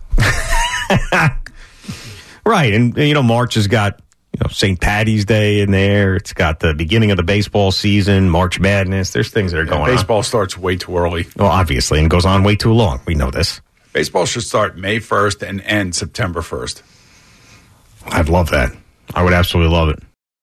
Right, and you know March has got you know Saint Patty's Day in there. It's got the beginning of the baseball season, March Madness. There's things that are Yeah, going on. baseball starts way too early. Well, obviously, and goes on way too long. We know this. Baseball should start May first and end September first. I'd love that. I would absolutely love it.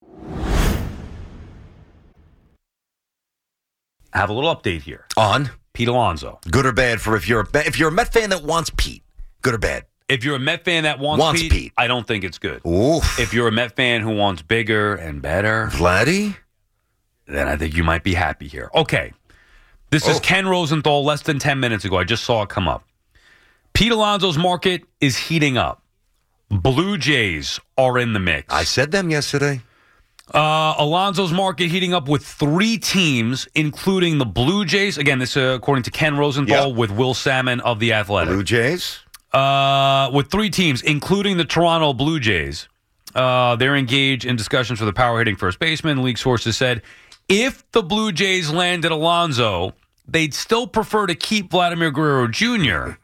I have a little update here On Pete Alonso. good or bad for if you're a if you're a Met fan that wants Pete. Good or bad? If you're a Met fan that wants, Wants Pete, Pete. I don't think it's good. Oof. If you're a Met fan who wants bigger and better, Vladdy? then I think you might be happy here. Okay. This is Oh. Ken Rosenthal less than ten minutes ago. I just saw it come up. Pete Alonso's market is heating up. Blue Jays are in the mix. I said them yesterday. Uh, Alonso's market heating up with three teams, including the Blue Jays. Again, this uh, according to Ken Rosenthal Yep. with Will Salmon of The Athletic. Blue Jays? Uh, with three teams, including the Toronto Blue Jays. Uh, they're engaged in discussions for the power hitting first baseman. League sources said if the Blue Jays landed Alonso, they'd still prefer to keep Vladimir Guerrero Junior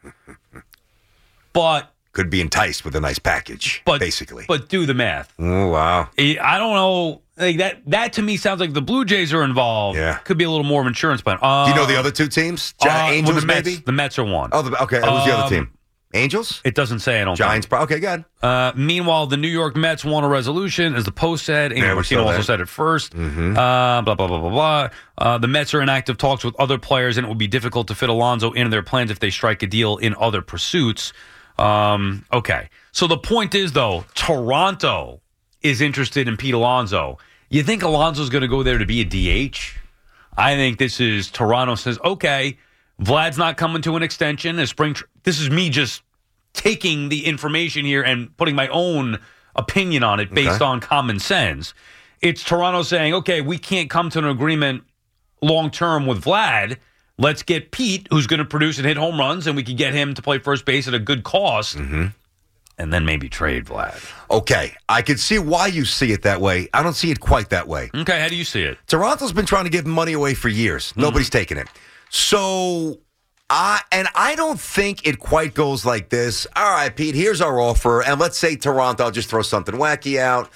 But Could be enticed with a nice package, but basically. but do the math. Oh, wow. I I don't know. Like that. That to me sounds like the Blue Jays are involved. Yeah. Could be a little more of an insurance plan. Uh, Do you know the other two teams? Gi- uh, well, Angels, the Mets, maybe? The Mets are one. Oh, the, okay. Who's the other Um, team? Angels? It doesn't say. I don't. Giants? think. Pro- okay, good. Uh, meanwhile, the New York Mets want a resolution, as the Post said. Yeah, Angel we're still Martino also there. said it first. Mhm. Uh, blah, blah, blah, blah, blah. Uh, the Mets are in active talks with other players, and it would be difficult to fit Alonso into their plans if they strike a deal in other pursuits. Um, okay. So the point is, though, Toronto is interested in Pete Alonso. You think Alonso's going to go there to be a D H? I think this is Toronto says, okay, Vlad's not coming to an extension. A spring. Tr- this is me just taking the information here and putting my own opinion on it based Okay. on common sense. It's Toronto saying, okay, we can't come to an agreement long term with Vlad. Let's get Pete, who's going to produce and hit home runs, and we can get him to play first base at a good cost, Mm-hmm. and then maybe trade Vlad. Okay. I can see why you see it that way. I don't see it quite that way. Okay, how do you see it? Toronto's been trying to give money away for years. Nobody's taking it. So, I and I don't think it quite goes like this. All right, Pete, here's our offer. And let's say Toronto, I'll just throw something wacky out.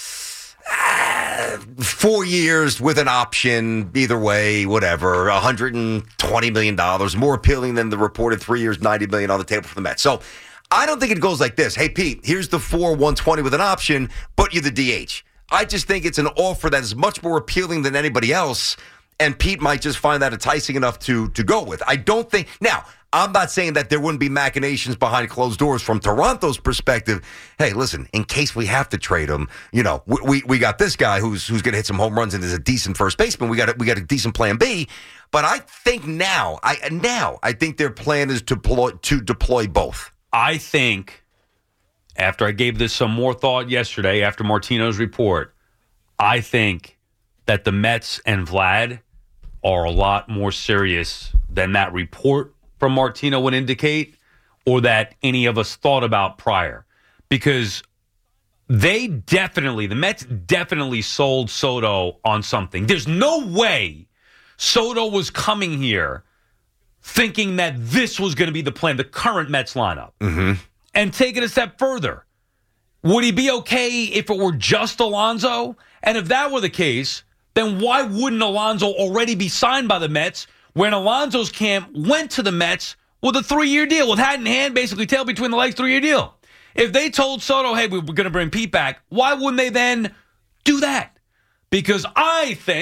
Ah, four years with an option, either way, whatever, one hundred twenty million dollars, more appealing than the reported three years, ninety million dollars on the table for the Mets. So, I don't think it goes like this. Hey, Pete, here's the four, one twenty with an option, but you're the D H. I just think it's an offer that is much more appealing than anybody else, and Pete might just find that enticing enough to to go with. I don't think now. I'm not saying that there wouldn't be machinations behind closed doors from Toronto's perspective. Hey, listen, in case we have to trade him, you know, we we, we got this guy who's who's going to hit some home runs and is a decent first baseman. We got a, we got a decent plan B. But I think now, I now I think their plan is to deploy to deploy both. I think, after I gave this some more thought yesterday, after Martino's report, I think that the Mets and Vlad are a lot more serious than that report from Martino would indicate, or that any of us thought about prior. Because they definitely, the Mets definitely sold Soto on something. There's no way Soto was coming here thinking that this was going to be the plan, the current Mets lineup. Mm-hmm. And take it a step further. Would he be okay if it were just Alonso? And if that were the case, then why wouldn't Alonso already be signed by the Mets when Alonso's camp went to the Mets with a three-year deal, with hat in hand, basically tail between the legs, three-year deal? If they told Soto, hey, we're going to bring Pete back, why wouldn't they then do that? Because I think,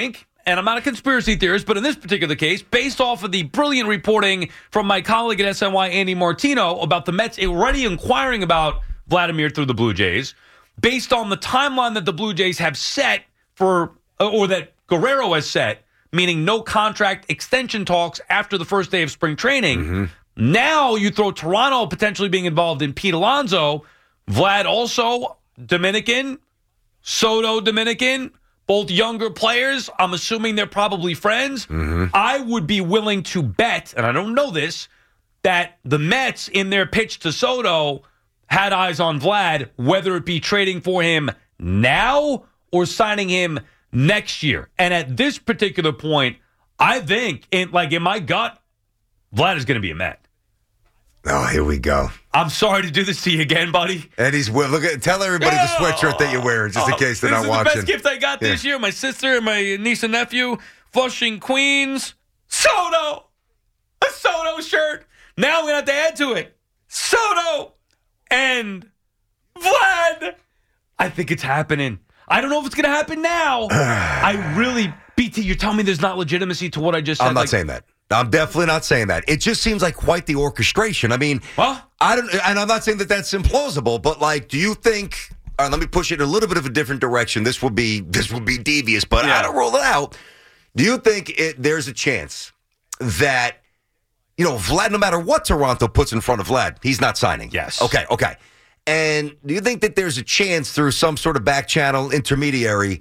and I'm not a conspiracy theorist, but in this particular case, based off of the brilliant reporting from my colleague at S N Y, Andy Martino, about the Mets already inquiring about Vladimir through the Blue Jays, based on the timeline that the Blue Jays have set for, or that Guerrero has set, meaning no contract extension talks after the first day of spring training. Mm-hmm. Now you throw Toronto potentially being involved in Pete Alonso, Vlad also Dominican, Soto Dominican, both younger players. I'm assuming they're probably friends. Mm-hmm. I would be willing to bet, and I don't know this, that the Mets in their pitch to Soto had eyes on Vlad, whether it be trading for him now or signing him next year. And at this particular point, I think, in, like in my gut, Vlad is going to be a Met. Oh, here we go. I'm sorry to do this to you again, buddy. And he's look at tell everybody yeah. the sweatshirt that you're wearing, just in case they're this not watching. This is the best gift I got yeah. this year. My sister and my niece and nephew, Flushing, Queens. Soto, a Soto shirt. Now we're gonna have to add to it. Soto and Vlad. I think it's happening. I don't know if it's gonna happen now. I really, B T, you're telling me there's not legitimacy to what I just said. I'm not like, saying that. I'm definitely not saying that. It just seems like quite the orchestration. I mean, well, I don't, and I'm not saying that that's implausible, but like, do you think? All right, let me push it in a little bit of a different direction. This would be this would be devious, but yeah. I don't rule it out. Do you think it, there's a chance that you know Vlad, no matter what Toronto puts in front of Vlad, he's not signing? Yes. Okay. Okay. And do you think that there's a chance through some sort of back channel intermediary?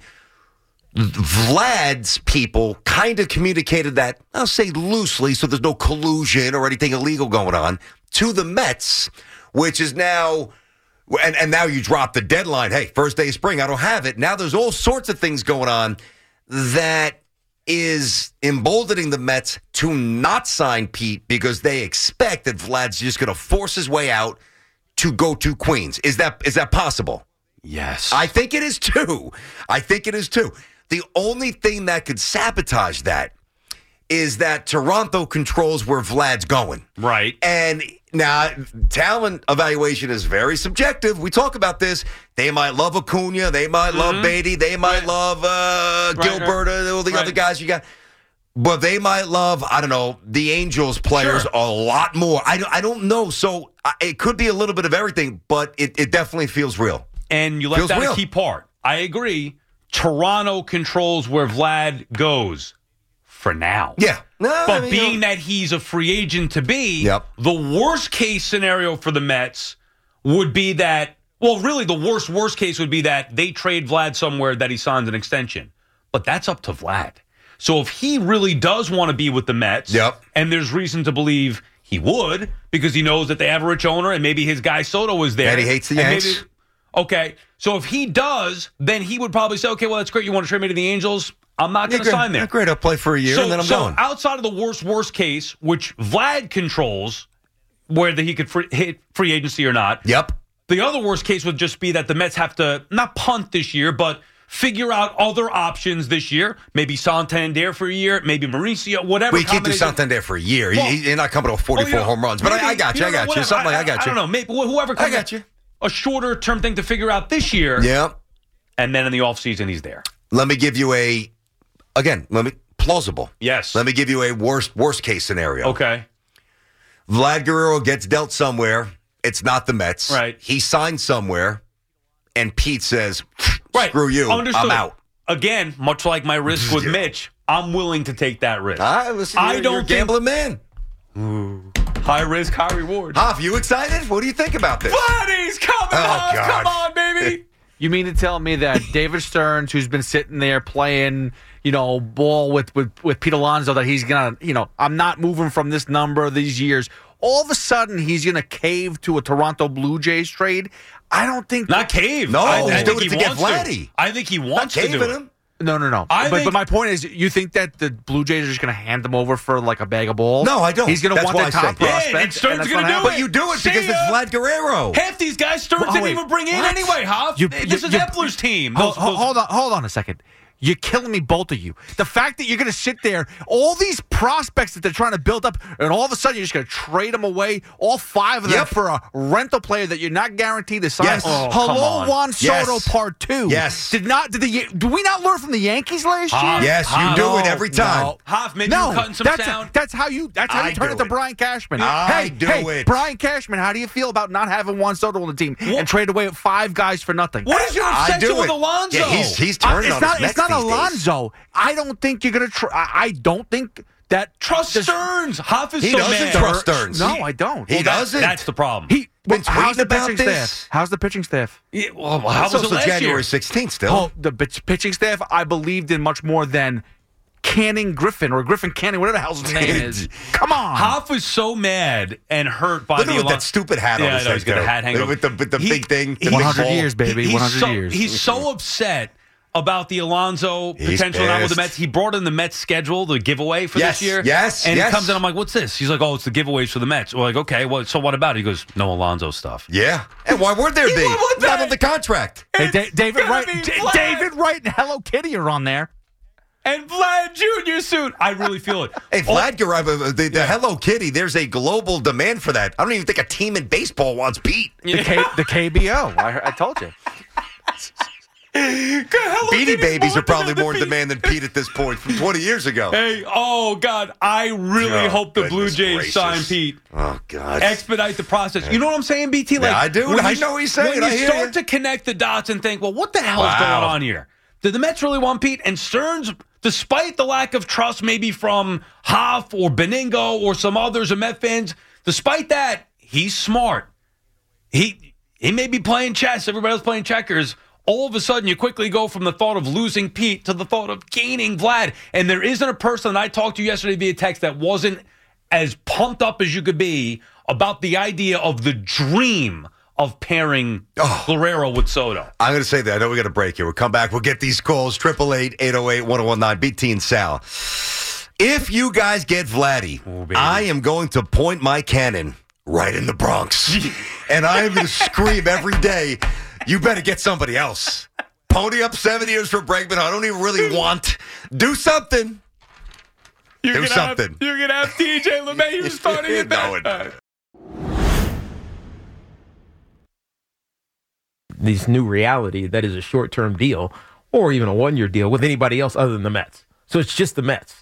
Vlad's people kind of communicated that, I'll say loosely, so there's no collusion or anything illegal going on, to the Mets, which is now, and, and now you drop the deadline. Hey, first day of spring, I don't have it. Now there's all sorts of things going on that is emboldening the Mets to not sign Pete because they expect that Vlad's just going to force his way out to go to Queens. Is that is that possible? Yes. I think it is too. I think it is too. The only thing that could sabotage that is that Toronto controls where Vlad's going. Right. And now, talent evaluation is very subjective. We talk about this. They might love Acuna. They might mm-hmm. love Beatty. They might right. love uh, right, Gilbert right. all the right. other guys you got. But they might love, I don't know, the Angels players sure. a lot more. I, I don't know. So uh, it could be a little bit of everything, but it, it definitely feels real. And you left feels out real. a key part. I agree. Toronto controls where Vlad goes for now. Yeah. No, but I mean, being you know, that he's a free agent to be, yep. the worst case scenario for the Mets would be that, well, really the worst, worst case would be that they trade Vlad somewhere that he signs an extension. But that's up to Vlad. So if he really does want to be with the Mets, yep. and there's reason to believe he would because he knows that they have a rich owner and maybe his guy Soto is there. And he hates the Yanks. Maybe, okay, so if he does, then he would probably say, okay, well, that's great. You want to trade me to the Angels? I'm not going to yeah, sign there. Yeah, great, I'll play for a year, so, and then I'm so going. outside of the worst, worst case, which Vlad controls, whether he could free, hit free agency or not. Yep. The other worst case would just be that the Mets have to, not punt this year, but figure out other options this year. Maybe Santander for a year, maybe Mauricio, whatever. We can't do Santander for a year. Well, he, he's not coming to forty-four well, you know, home runs. But maybe, I, I got you. you know, I got whatever. you. Something I, like I got you. I don't know. Maybe whoever comes I got you. A shorter term thing to figure out this year. Yeah. And then in the offseason, he's there. Let me give you a, again, let me, plausible. Yes. Let me give you a worst, worst case scenario. Okay. Vlad Guerrero gets dealt somewhere. It's not the Mets. Right. He signs somewhere, and Pete says, right. screw you, Understood. I'm out. Again, much like my risk with Mitch, I'm willing to take that risk. I, listen, I don't you're a gambling think, man. Ooh, high risk, high reward. Hoff, you excited? What do you think about this? Vladdy's coming, oh, Hoff. God. Come on, baby. You mean to tell me that David Stearns, who's been sitting there playing, you know, ball with, with, with Pete Alonso, that he's going to, you know, I'm not moving from this number these years. All of a sudden, he's going to cave to a Toronto Blue Jays trade? I don't think... Not cave. No, I, I he's doing think it he to get Vladdy. To. I think he wants not to do it. him. No, no, no. I but, think, but my point is, you think that the Blue Jays are just going to hand them over for like a bag of balls? No, I don't. He's going to want the top prospect. Yeah, and Stearns going to do it. But you do it See because ya. it's Vlad Guerrero. Half these guys Stearns oh, didn't wait, even bring in what? anyway, Hoff. You, this you, is you, Epler's team. Hold, Those, those, hold on, hold on a second. You're killing me, both of you. The fact that you're going to sit there, all these prospects that they're trying to build up, and all of a sudden you're just going to trade them away, all five of them Yep. for a rental player that you're not guaranteed to sign. Yes. Oh, come Hello, on. Juan Soto, Yes. part two. Yes. Did not? Did the? Do we not learn from the Yankees last year? Hoff, Yes, you Hoff, do it every time. No. Hoff, maybe No, you're cutting some that's, sound. that's how you. That's how I you turn do it to it. Brian Cashman. I hey, do hey, it. Brian Cashman, how do you feel about not having Juan Soto on the team and trade away five guys for nothing? What is your I obsession do with it. Alonzo? Yeah, he's he's Uh, turning it's on not. his It's Mets not these days. Alonzo. I don't think you're gonna. Tr- I, I don't think that. Trust this- Stearns. Hoff is He so doesn't mad. trust Stearns. No, I don't. He Well, that- doesn't. That's the problem. He. Been Well, how's tweeting the about pitching this. staff? How's the pitching staff? Yeah, well, how It's was it also last January year? sixteenth still. Oh, the pitch- pitching staff. I believed in much more than Canning Griffin or Griffin Canning, whatever the hell's his name is. Come on. Hoff was so mad and hurt by Look the at him with Alon- that stupid hat on yeah, his I know, head, he's got a too. hat hanging With the- with the big thing, the big one hundred ball. years, baby. He- one he's hundred so, years. He's so upset about the Alonzo He's potential now with the pissed. Mets. He brought in the Mets schedule, the giveaway for Yes, this year. yes, And yes. he comes in, I'm like, what's this? He's like, oh, it's the giveaways for the Mets. We're like, okay, well, so what about it? He goes, no Alonzo stuff. Yeah. And why would there be? Why would Not that? on the contract. Hey, Da- David gotta Wright, be D- Vlad. David Wright, and Hello Kitty are on there. And Vlad Junior soon. I really feel it. Hey, Oh, Vlad Guerrero, the, the Hello Kitty, there's a global demand for that. I don't even think a team in baseball wants Pete. The, K, the K B O. I, I told you. Hello Beanie Kitty's Babies more are probably than more in Pete. demand than Pete at this point from twenty years ago. Hey, oh, God. I really Oh, hope the Blue goodness Jays gracious. sign Pete. Oh, God. Expedite the process. You know what I'm saying, B T? Like, I do. when I you- know what he's saying. When I you hear start you. to connect the dots and think, well, what the hell is Wow. going on here? Did the Mets really want Pete? And Stearns, despite the lack of trust maybe from Hoff or Beningo or some others or Met fans, despite that, he's smart. He he may be playing chess. Everybody else playing checkers. All of a sudden, you quickly go from the thought of losing Pete to the thought of gaining Vlad. And there isn't a person that I talked to yesterday via text that wasn't as pumped up as you could be about the idea of the dream of pairing Oh. Guerrero with Soto. I'm going to say that. I know we got a break here. We'll come back. We'll get these calls. triple eight, eight oh eight, one oh one nine. B T and Sal. If you guys get Vladdy, baby. I am going to point my cannon right in the Bronx. And I am going to scream every day, you better get somebody else. Pony up seven years for Bregman. I don't even really want. Do something. You're Do gonna something. Have, you're going to have T J LeMahieu starting at No, that. This new reality that is a short-term deal or even a one-year deal with anybody else other than the Mets. So it's just the Mets.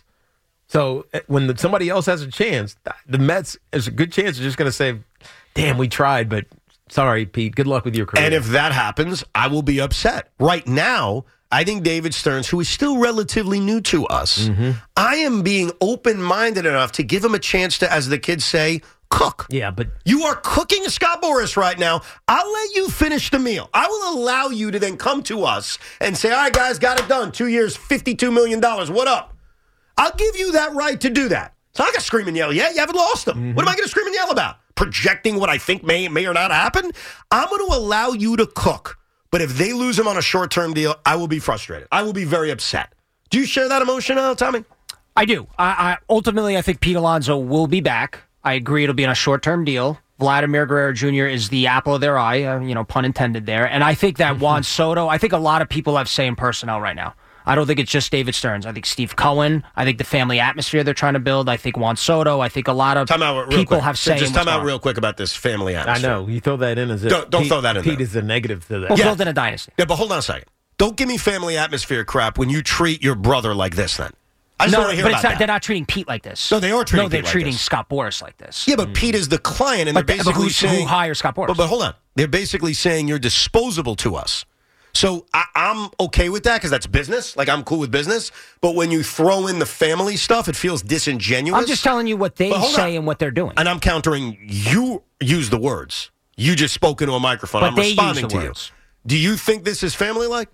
So eh, when the, somebody else has a chance, th- the Mets, there's a good chance they're just going to say, damn, we tried, but sorry, Pete. Good luck with your career. And if that happens, I will be upset. Right now, I think David Stearns, who is still relatively new to us, I am being open-minded enough to give him a chance to, as the kids say, cook. Yeah, but You are cooking Scott Boras right now. I'll let you finish the meal. I will allow you to then come to us and say, all right, guys, got it done. Two years, fifty-two million dollars. What up? I'll give you that right to do that. So I got to scream and yell. Yeah, you haven't lost them. What am I going to scream and yell about? Projecting what I think may may or not happen? I'm going to allow you to cook. But if they lose him on a short-term deal, I will be frustrated. I will be very upset. Do you share that emotion, uh, Tommy? I do. I, I ultimately, I think Pete Alonso will be back. I agree it'll be on a short-term deal. Vladimir Guerrero Junior is the apple of their eye, uh, you know, pun intended there. And I think that Juan Soto, I think a lot of people have say in personnel right now. I don't think it's just David Stearns. I think Steve Cohen. I think the family atmosphere they're trying to build. I think Juan Soto. I think a lot of Time out real people quick. have say. Just in time what's out going real quick about this family I atmosphere. know. You throw that in as if Don't- don't Pete, throw that in Pete there. is a negative to that. We'll Yeah. build in a dynasty. Yeah, but hold on a second. Don't give me family atmosphere crap when you treat your brother like this then. I just no, want to hear but about it's not, that. they're not treating Pete like this. No, they are treating No, they're Pete like treating this. Scott Boras like this. Yeah, but Pete is the client, and But they're the- but basically who's- who saying hires Scott Boras? But, but hold on, they're basically saying you're disposable to us. So I, I'm okay with that because that's business. Like I'm cool with business. But when you throw in the family stuff, it feels disingenuous. I'm just telling you what they But hold say on. and what they're doing. And I'm countering. You use the words. You just spoke into a microphone. But I'm they use responding the to words. you. Do you think this is family-like?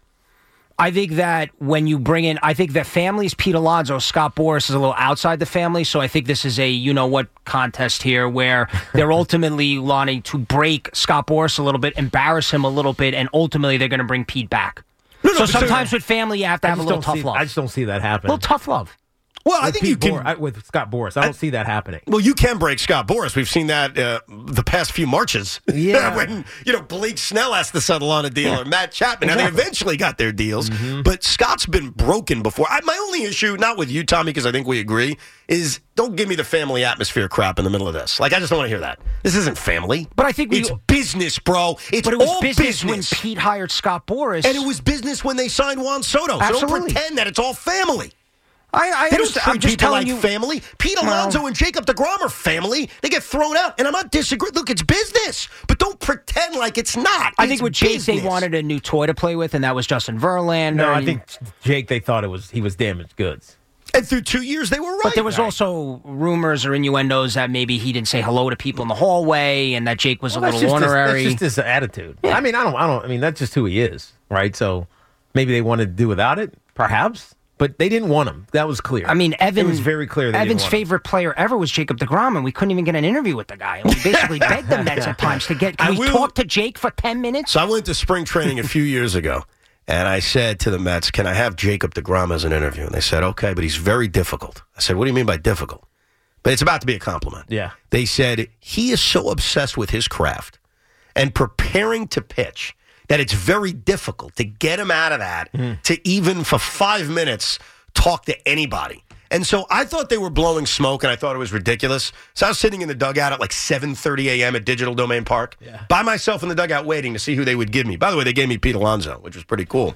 I think that when you bring in, I think that families, Pete Alonso, Scott Boras is a little outside the family. So I think this is a you know what contest here where they're ultimately wanting to break Scott Boras a little bit, embarrass him a little bit, and ultimately they're going to bring Pete back. No, no, so but sometimes so- with family, you have to I have a just little don't tough see- love. I just don't see that a happening. little tough love. Well, I With think Pete you can Bor- I- with Scott Boras. I don't see that happening. Well, you can break Scott Boras. We've seen that uh, the past few marches. Yeah. when, you know, Blake Snell has to settle on a deal or Matt Chapman. Now, they Exactly. eventually got their deals, Mm-hmm. but Scott's been broken before. I, my only issue, not with you, Tommy, because I think we agree, is don't give me the family atmosphere crap in the middle of this. Like, I just don't want to hear that. This isn't family. But I think we- it's business, bro. It's But it was all business, business. when Pete hired Scott Boras. And it was business when they signed Juan Soto. So don't Absolutely. pretend that it's all family. I, I They don't understand. treat I'm just people telling like you. family. Pete No. Alonso and Jacob deGrom are family. They get thrown out, and I'm not disagreeing. Look, it's business, but don't pretend like it's not. I It's think with Jake, business. they wanted a new toy to play with, and that was Justin Verlander. No, I and- think Jake. They thought it was he was damaged goods. And through two years, they were right. But there was also rumors or innuendos that maybe he didn't say hello to people in the hallway, and that Jake was Well, a that's little just his- honorary. that's just his attitude. I mean, I don't, I don't. I mean, that's just who he is, right? So maybe they wanted to do without it, perhaps. But they didn't want him. That was clear. I mean, Evan. It was very clear. They Evan's didn't want him. favorite player ever was Jacob deGrom, and we couldn't even get an interview with the guy. We basically begged the Mets at times to get. Can I we will- talk to Jake for ten minutes? So I went to spring training a few years ago, and I said to the Mets, can I have Jacob deGrom as an interview? And they said, okay, but he's very difficult. I said, what do you mean by difficult? But it's about to be a compliment. Yeah. They said, he is so obsessed with his craft and preparing to pitch that it's very difficult to get him out of that to even for five minutes talk to anybody. And so I thought they were blowing smoke, and I thought it was ridiculous. So I was sitting in the dugout at like seven thirty a.m. at Digital Domain Park by myself in the dugout waiting to see who they would give me. By the way, they gave me Pete Alonso, which was pretty cool.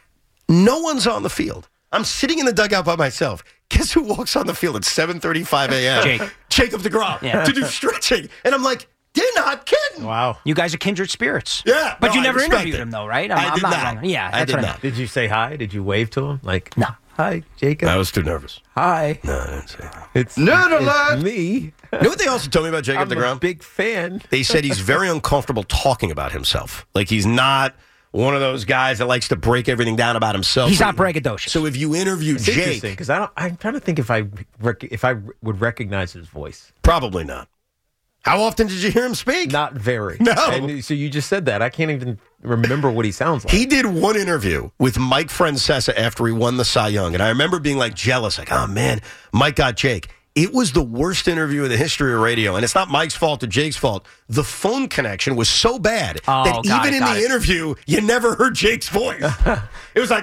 No one's on the field. I'm sitting in the dugout by myself. Guess who walks on the field at seven thirty-five a.m.? Jake. Jacob deGrom Yeah. to do stretching. And I'm like, they're not kidding. Wow. You guys are kindred spirits. Yeah. But no, you I never respect interviewed it. him, though, right? I did not. wrong. Yeah, I that's did what I not. meant. Did you say hi? Did you wave to him? Like, No. hi, Jacob. I was too nervous. Hi. No, I didn't say that. It's, Nerd it's alert! me. You know what they also told me about Jacob I'm a deGrom? big fan. They said he's very uncomfortable talking about himself. Like he's not one of those guys that likes to break everything down about himself. He's not braggadocious. So if you interview It's Jake, interesting because I don't. I'm trying to think if I rec- if I would recognize his voice. probably not. How often did you hear him speak? Not very. No. And so you just said that. I can't even remember what he sounds like. He did one interview with Mike Francesa after he won the Cy Young, and I remember being like jealous, like, oh man, Mike got Jake. It was the worst interview in the history of radio, and it's not Mike's fault or Jake's fault. The phone connection was so bad Oh, that got even it, in got the it. interview, you never heard Jake's voice. It was like.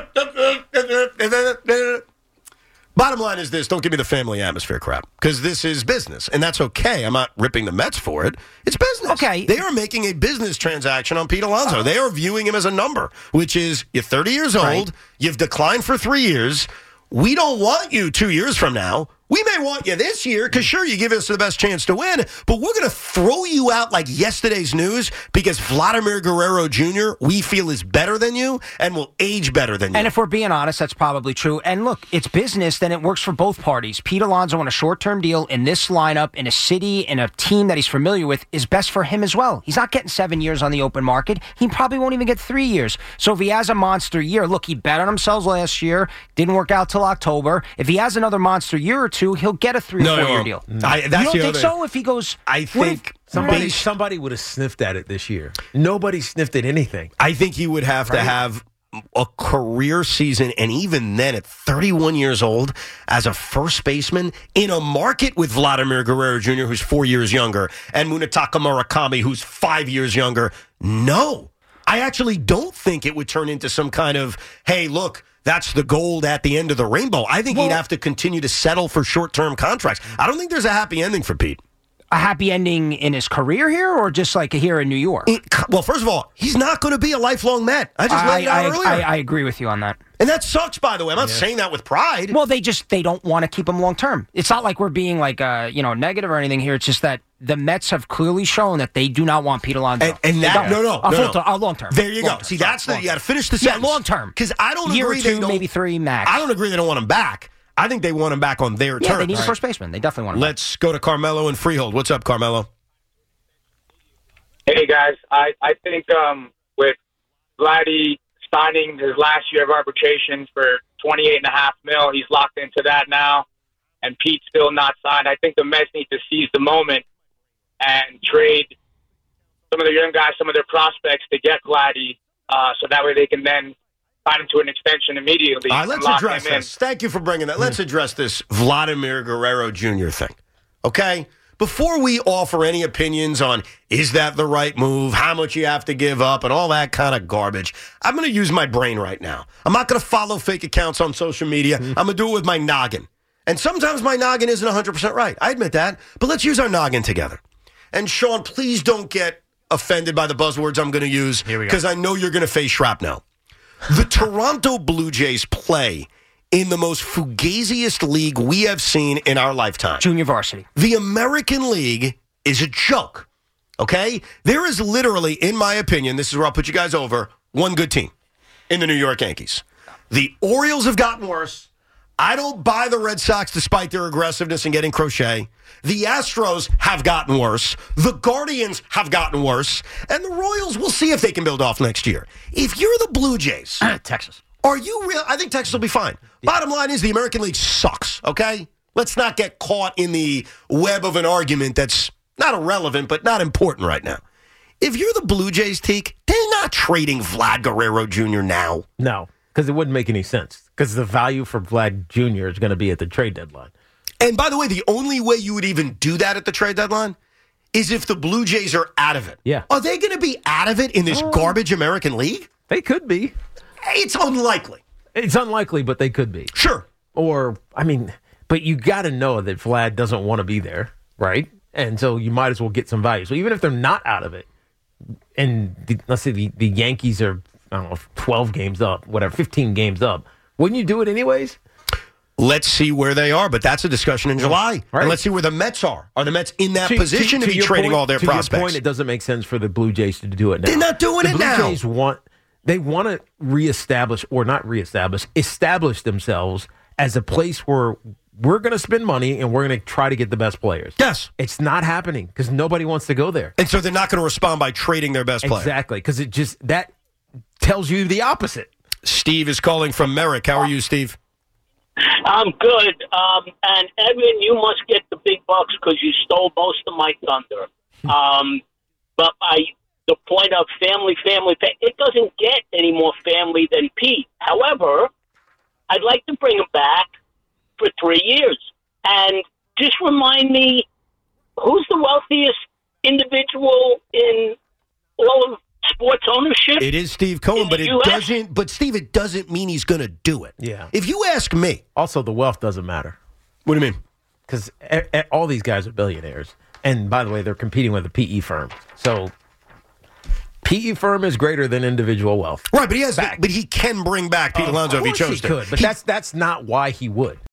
Bottom line is this: don't give me the family atmosphere crap, because this is business, and that's okay. I'm not ripping the Mets for it. It's business. Okay. They are making a business transaction on Pete Alonso. They are viewing him as a number, which is you're thirty years old, Right. you've declined for three years. We don't want you two years from now. We may want you this year because, sure, you give us the best chance to win, but we're going to throw you out like yesterday's news because Vladimir Guerrero Junior we feel is better than you and will age better than you. And if we're being honest, that's probably true. And look, it's business, then it works for both parties. Pete Alonso on a short-term deal in this lineup, in a city, in a team that he's familiar with, is best for him as well. He's not getting seven years on the open market. He probably won't even get three years. So if he has a monster year, look, he bet on himself last year, didn't work out till October. If he has another monster year or two, he'll get a three No, or he four-year won't. deal. I- you that's don't the think other- so? If he goes, I what think if- Somebody, based- somebody would have sniffed at it this year. Nobody sniffed at anything. I think he would have to Right. have a career season, and even then at thirty-one years old as a first baseman in a market with Vladimir Guerrero Junior, who's four years younger, and Munetaka Murakami, who's five years younger. No, I actually don't think it would turn into some kind of, hey, look, that's the gold at the end of the rainbow. I think he'd have to continue to settle for short-term contracts. I don't think there's a happy ending for Pete. a happy ending in his career here, or just like here in New York? Well, first of all, he's not going to be a lifelong Met. I just laid it out I, earlier. I, I agree with you on that. And that sucks, by the way. I'm not saying that with pride. Well, they just they don't want to keep him long term. It's not like we're being like uh, you know negative or anything here. It's just that the Mets have clearly shown that they do not want Pete Alonso. And, and They that, don't. no, no, a no, full no. term, a long term. There you Long go. term. See, that's the Long you got to finish the Yeah, sentence. long term. Because I don't Year agree or two, they don't, maybe three max. I don't agree they don't want him back. I think they want him back on their Yeah, terms. they need a first baseman. They definitely want him. Let's go to Carmelo and Freehold. What's up, Carmelo? Hey, guys. I, I think um, with Vladdy signing his last year of arbitration for twenty-eight and a half mil, he's locked into that now, and Pete's still not signed. I think the Mets need to seize the moment and trade some of their young guys, some of their prospects to get Vladdy, uh, so that way they can then sign him to an extension immediately. All right, and let's lock address him in. this. Thank you for bringing that. Let's address this Vladimir Guerrero Junior thing, okay? Before we offer any opinions on is that the right move, how much you have to give up, and all that kind of garbage, I'm going to use my brain right now. I'm not going to follow fake accounts on social media. I'm going to do it with my noggin. And sometimes my noggin isn't one hundred percent right. I admit that. But let's use our noggin together. And Sean, please don't get offended by the buzzwords I'm going to use because I know you're going to face shrapnel. The Toronto Blue Jays play in the most fugaziest league we have seen in our lifetime. Junior varsity. The American League is a joke, okay? There is literally, in my opinion, this is where I'll put you guys over, one good team in the New York Yankees. The Orioles have gotten worse. I don't buy the Red Sox despite their aggressiveness in getting Crochet. The Astros have gotten worse. The Guardians have gotten worse. And the Royals, we'll see if they can build off next year. If you're the Blue Jays... Texas. Are you real? I think Texas will be fine. Yeah. Bottom line is the American League sucks, okay? Let's not get caught in the web of an argument that's not irrelevant, but not important right now. If you're the Blue Jays, Teak, they're not trading Vlad Guerrero Junior now. No, because it wouldn't make any sense. Because the value for Vlad Junior is going to be at the trade deadline. And by the way, the only way you would even do that at the trade deadline is if the Blue Jays are out of it. Yeah. Are they going to be out of it in this oh. garbage American League? They could be. It's unlikely. It's unlikely, but they could be. Sure. Or, I mean, but you got to know that Vlad doesn't want to be there, right? And so you might as well get some value. So even if they're not out of it, and the, let's say the, the Yankees are, I don't know, twelve games up, whatever, fifteen games up, wouldn't you do it anyways? Let's see where they are, but that's a discussion in July. Right. And let's see where the Mets are. Are the Mets in that to, position to, to, to be trading point, all their to prospects? To your point, it doesn't make sense for the Blue Jays to do it now. They're not doing the it Blue now. The Blue Jays want, they want to reestablish, or not reestablish, establish themselves as a place where we're going to spend money and we're going to try to get the best players. Yes. It's not happening because nobody wants to go there. And so they're not going to respond by trading their best player. Exactly, because it just, that tells you the opposite. Steve is calling from Merrick. How are you, Steve? I'm good. Um, and Evan, you must get the big bucks because you stole most of my thunder. Um, but I, the point of family, family, it doesn't get any more family than Pete. However, I'd like to bring him back for three years. And just remind me, who's the wealthiest individual in all of sports ownership? It is Steve Cohen, but it U S? doesn't. But Steve, it doesn't mean he's going to do it. Yeah. If you ask me, also the wealth doesn't matter. What do you mean? Because a- a- all these guys are billionaires, and by the way, they're competing with a P E firm. So, P E firm is greater than individual wealth. Right, but he has. Back. But he can bring back Pete uh, Alonso if he chose he to. Could, but he, that's that's not why he would.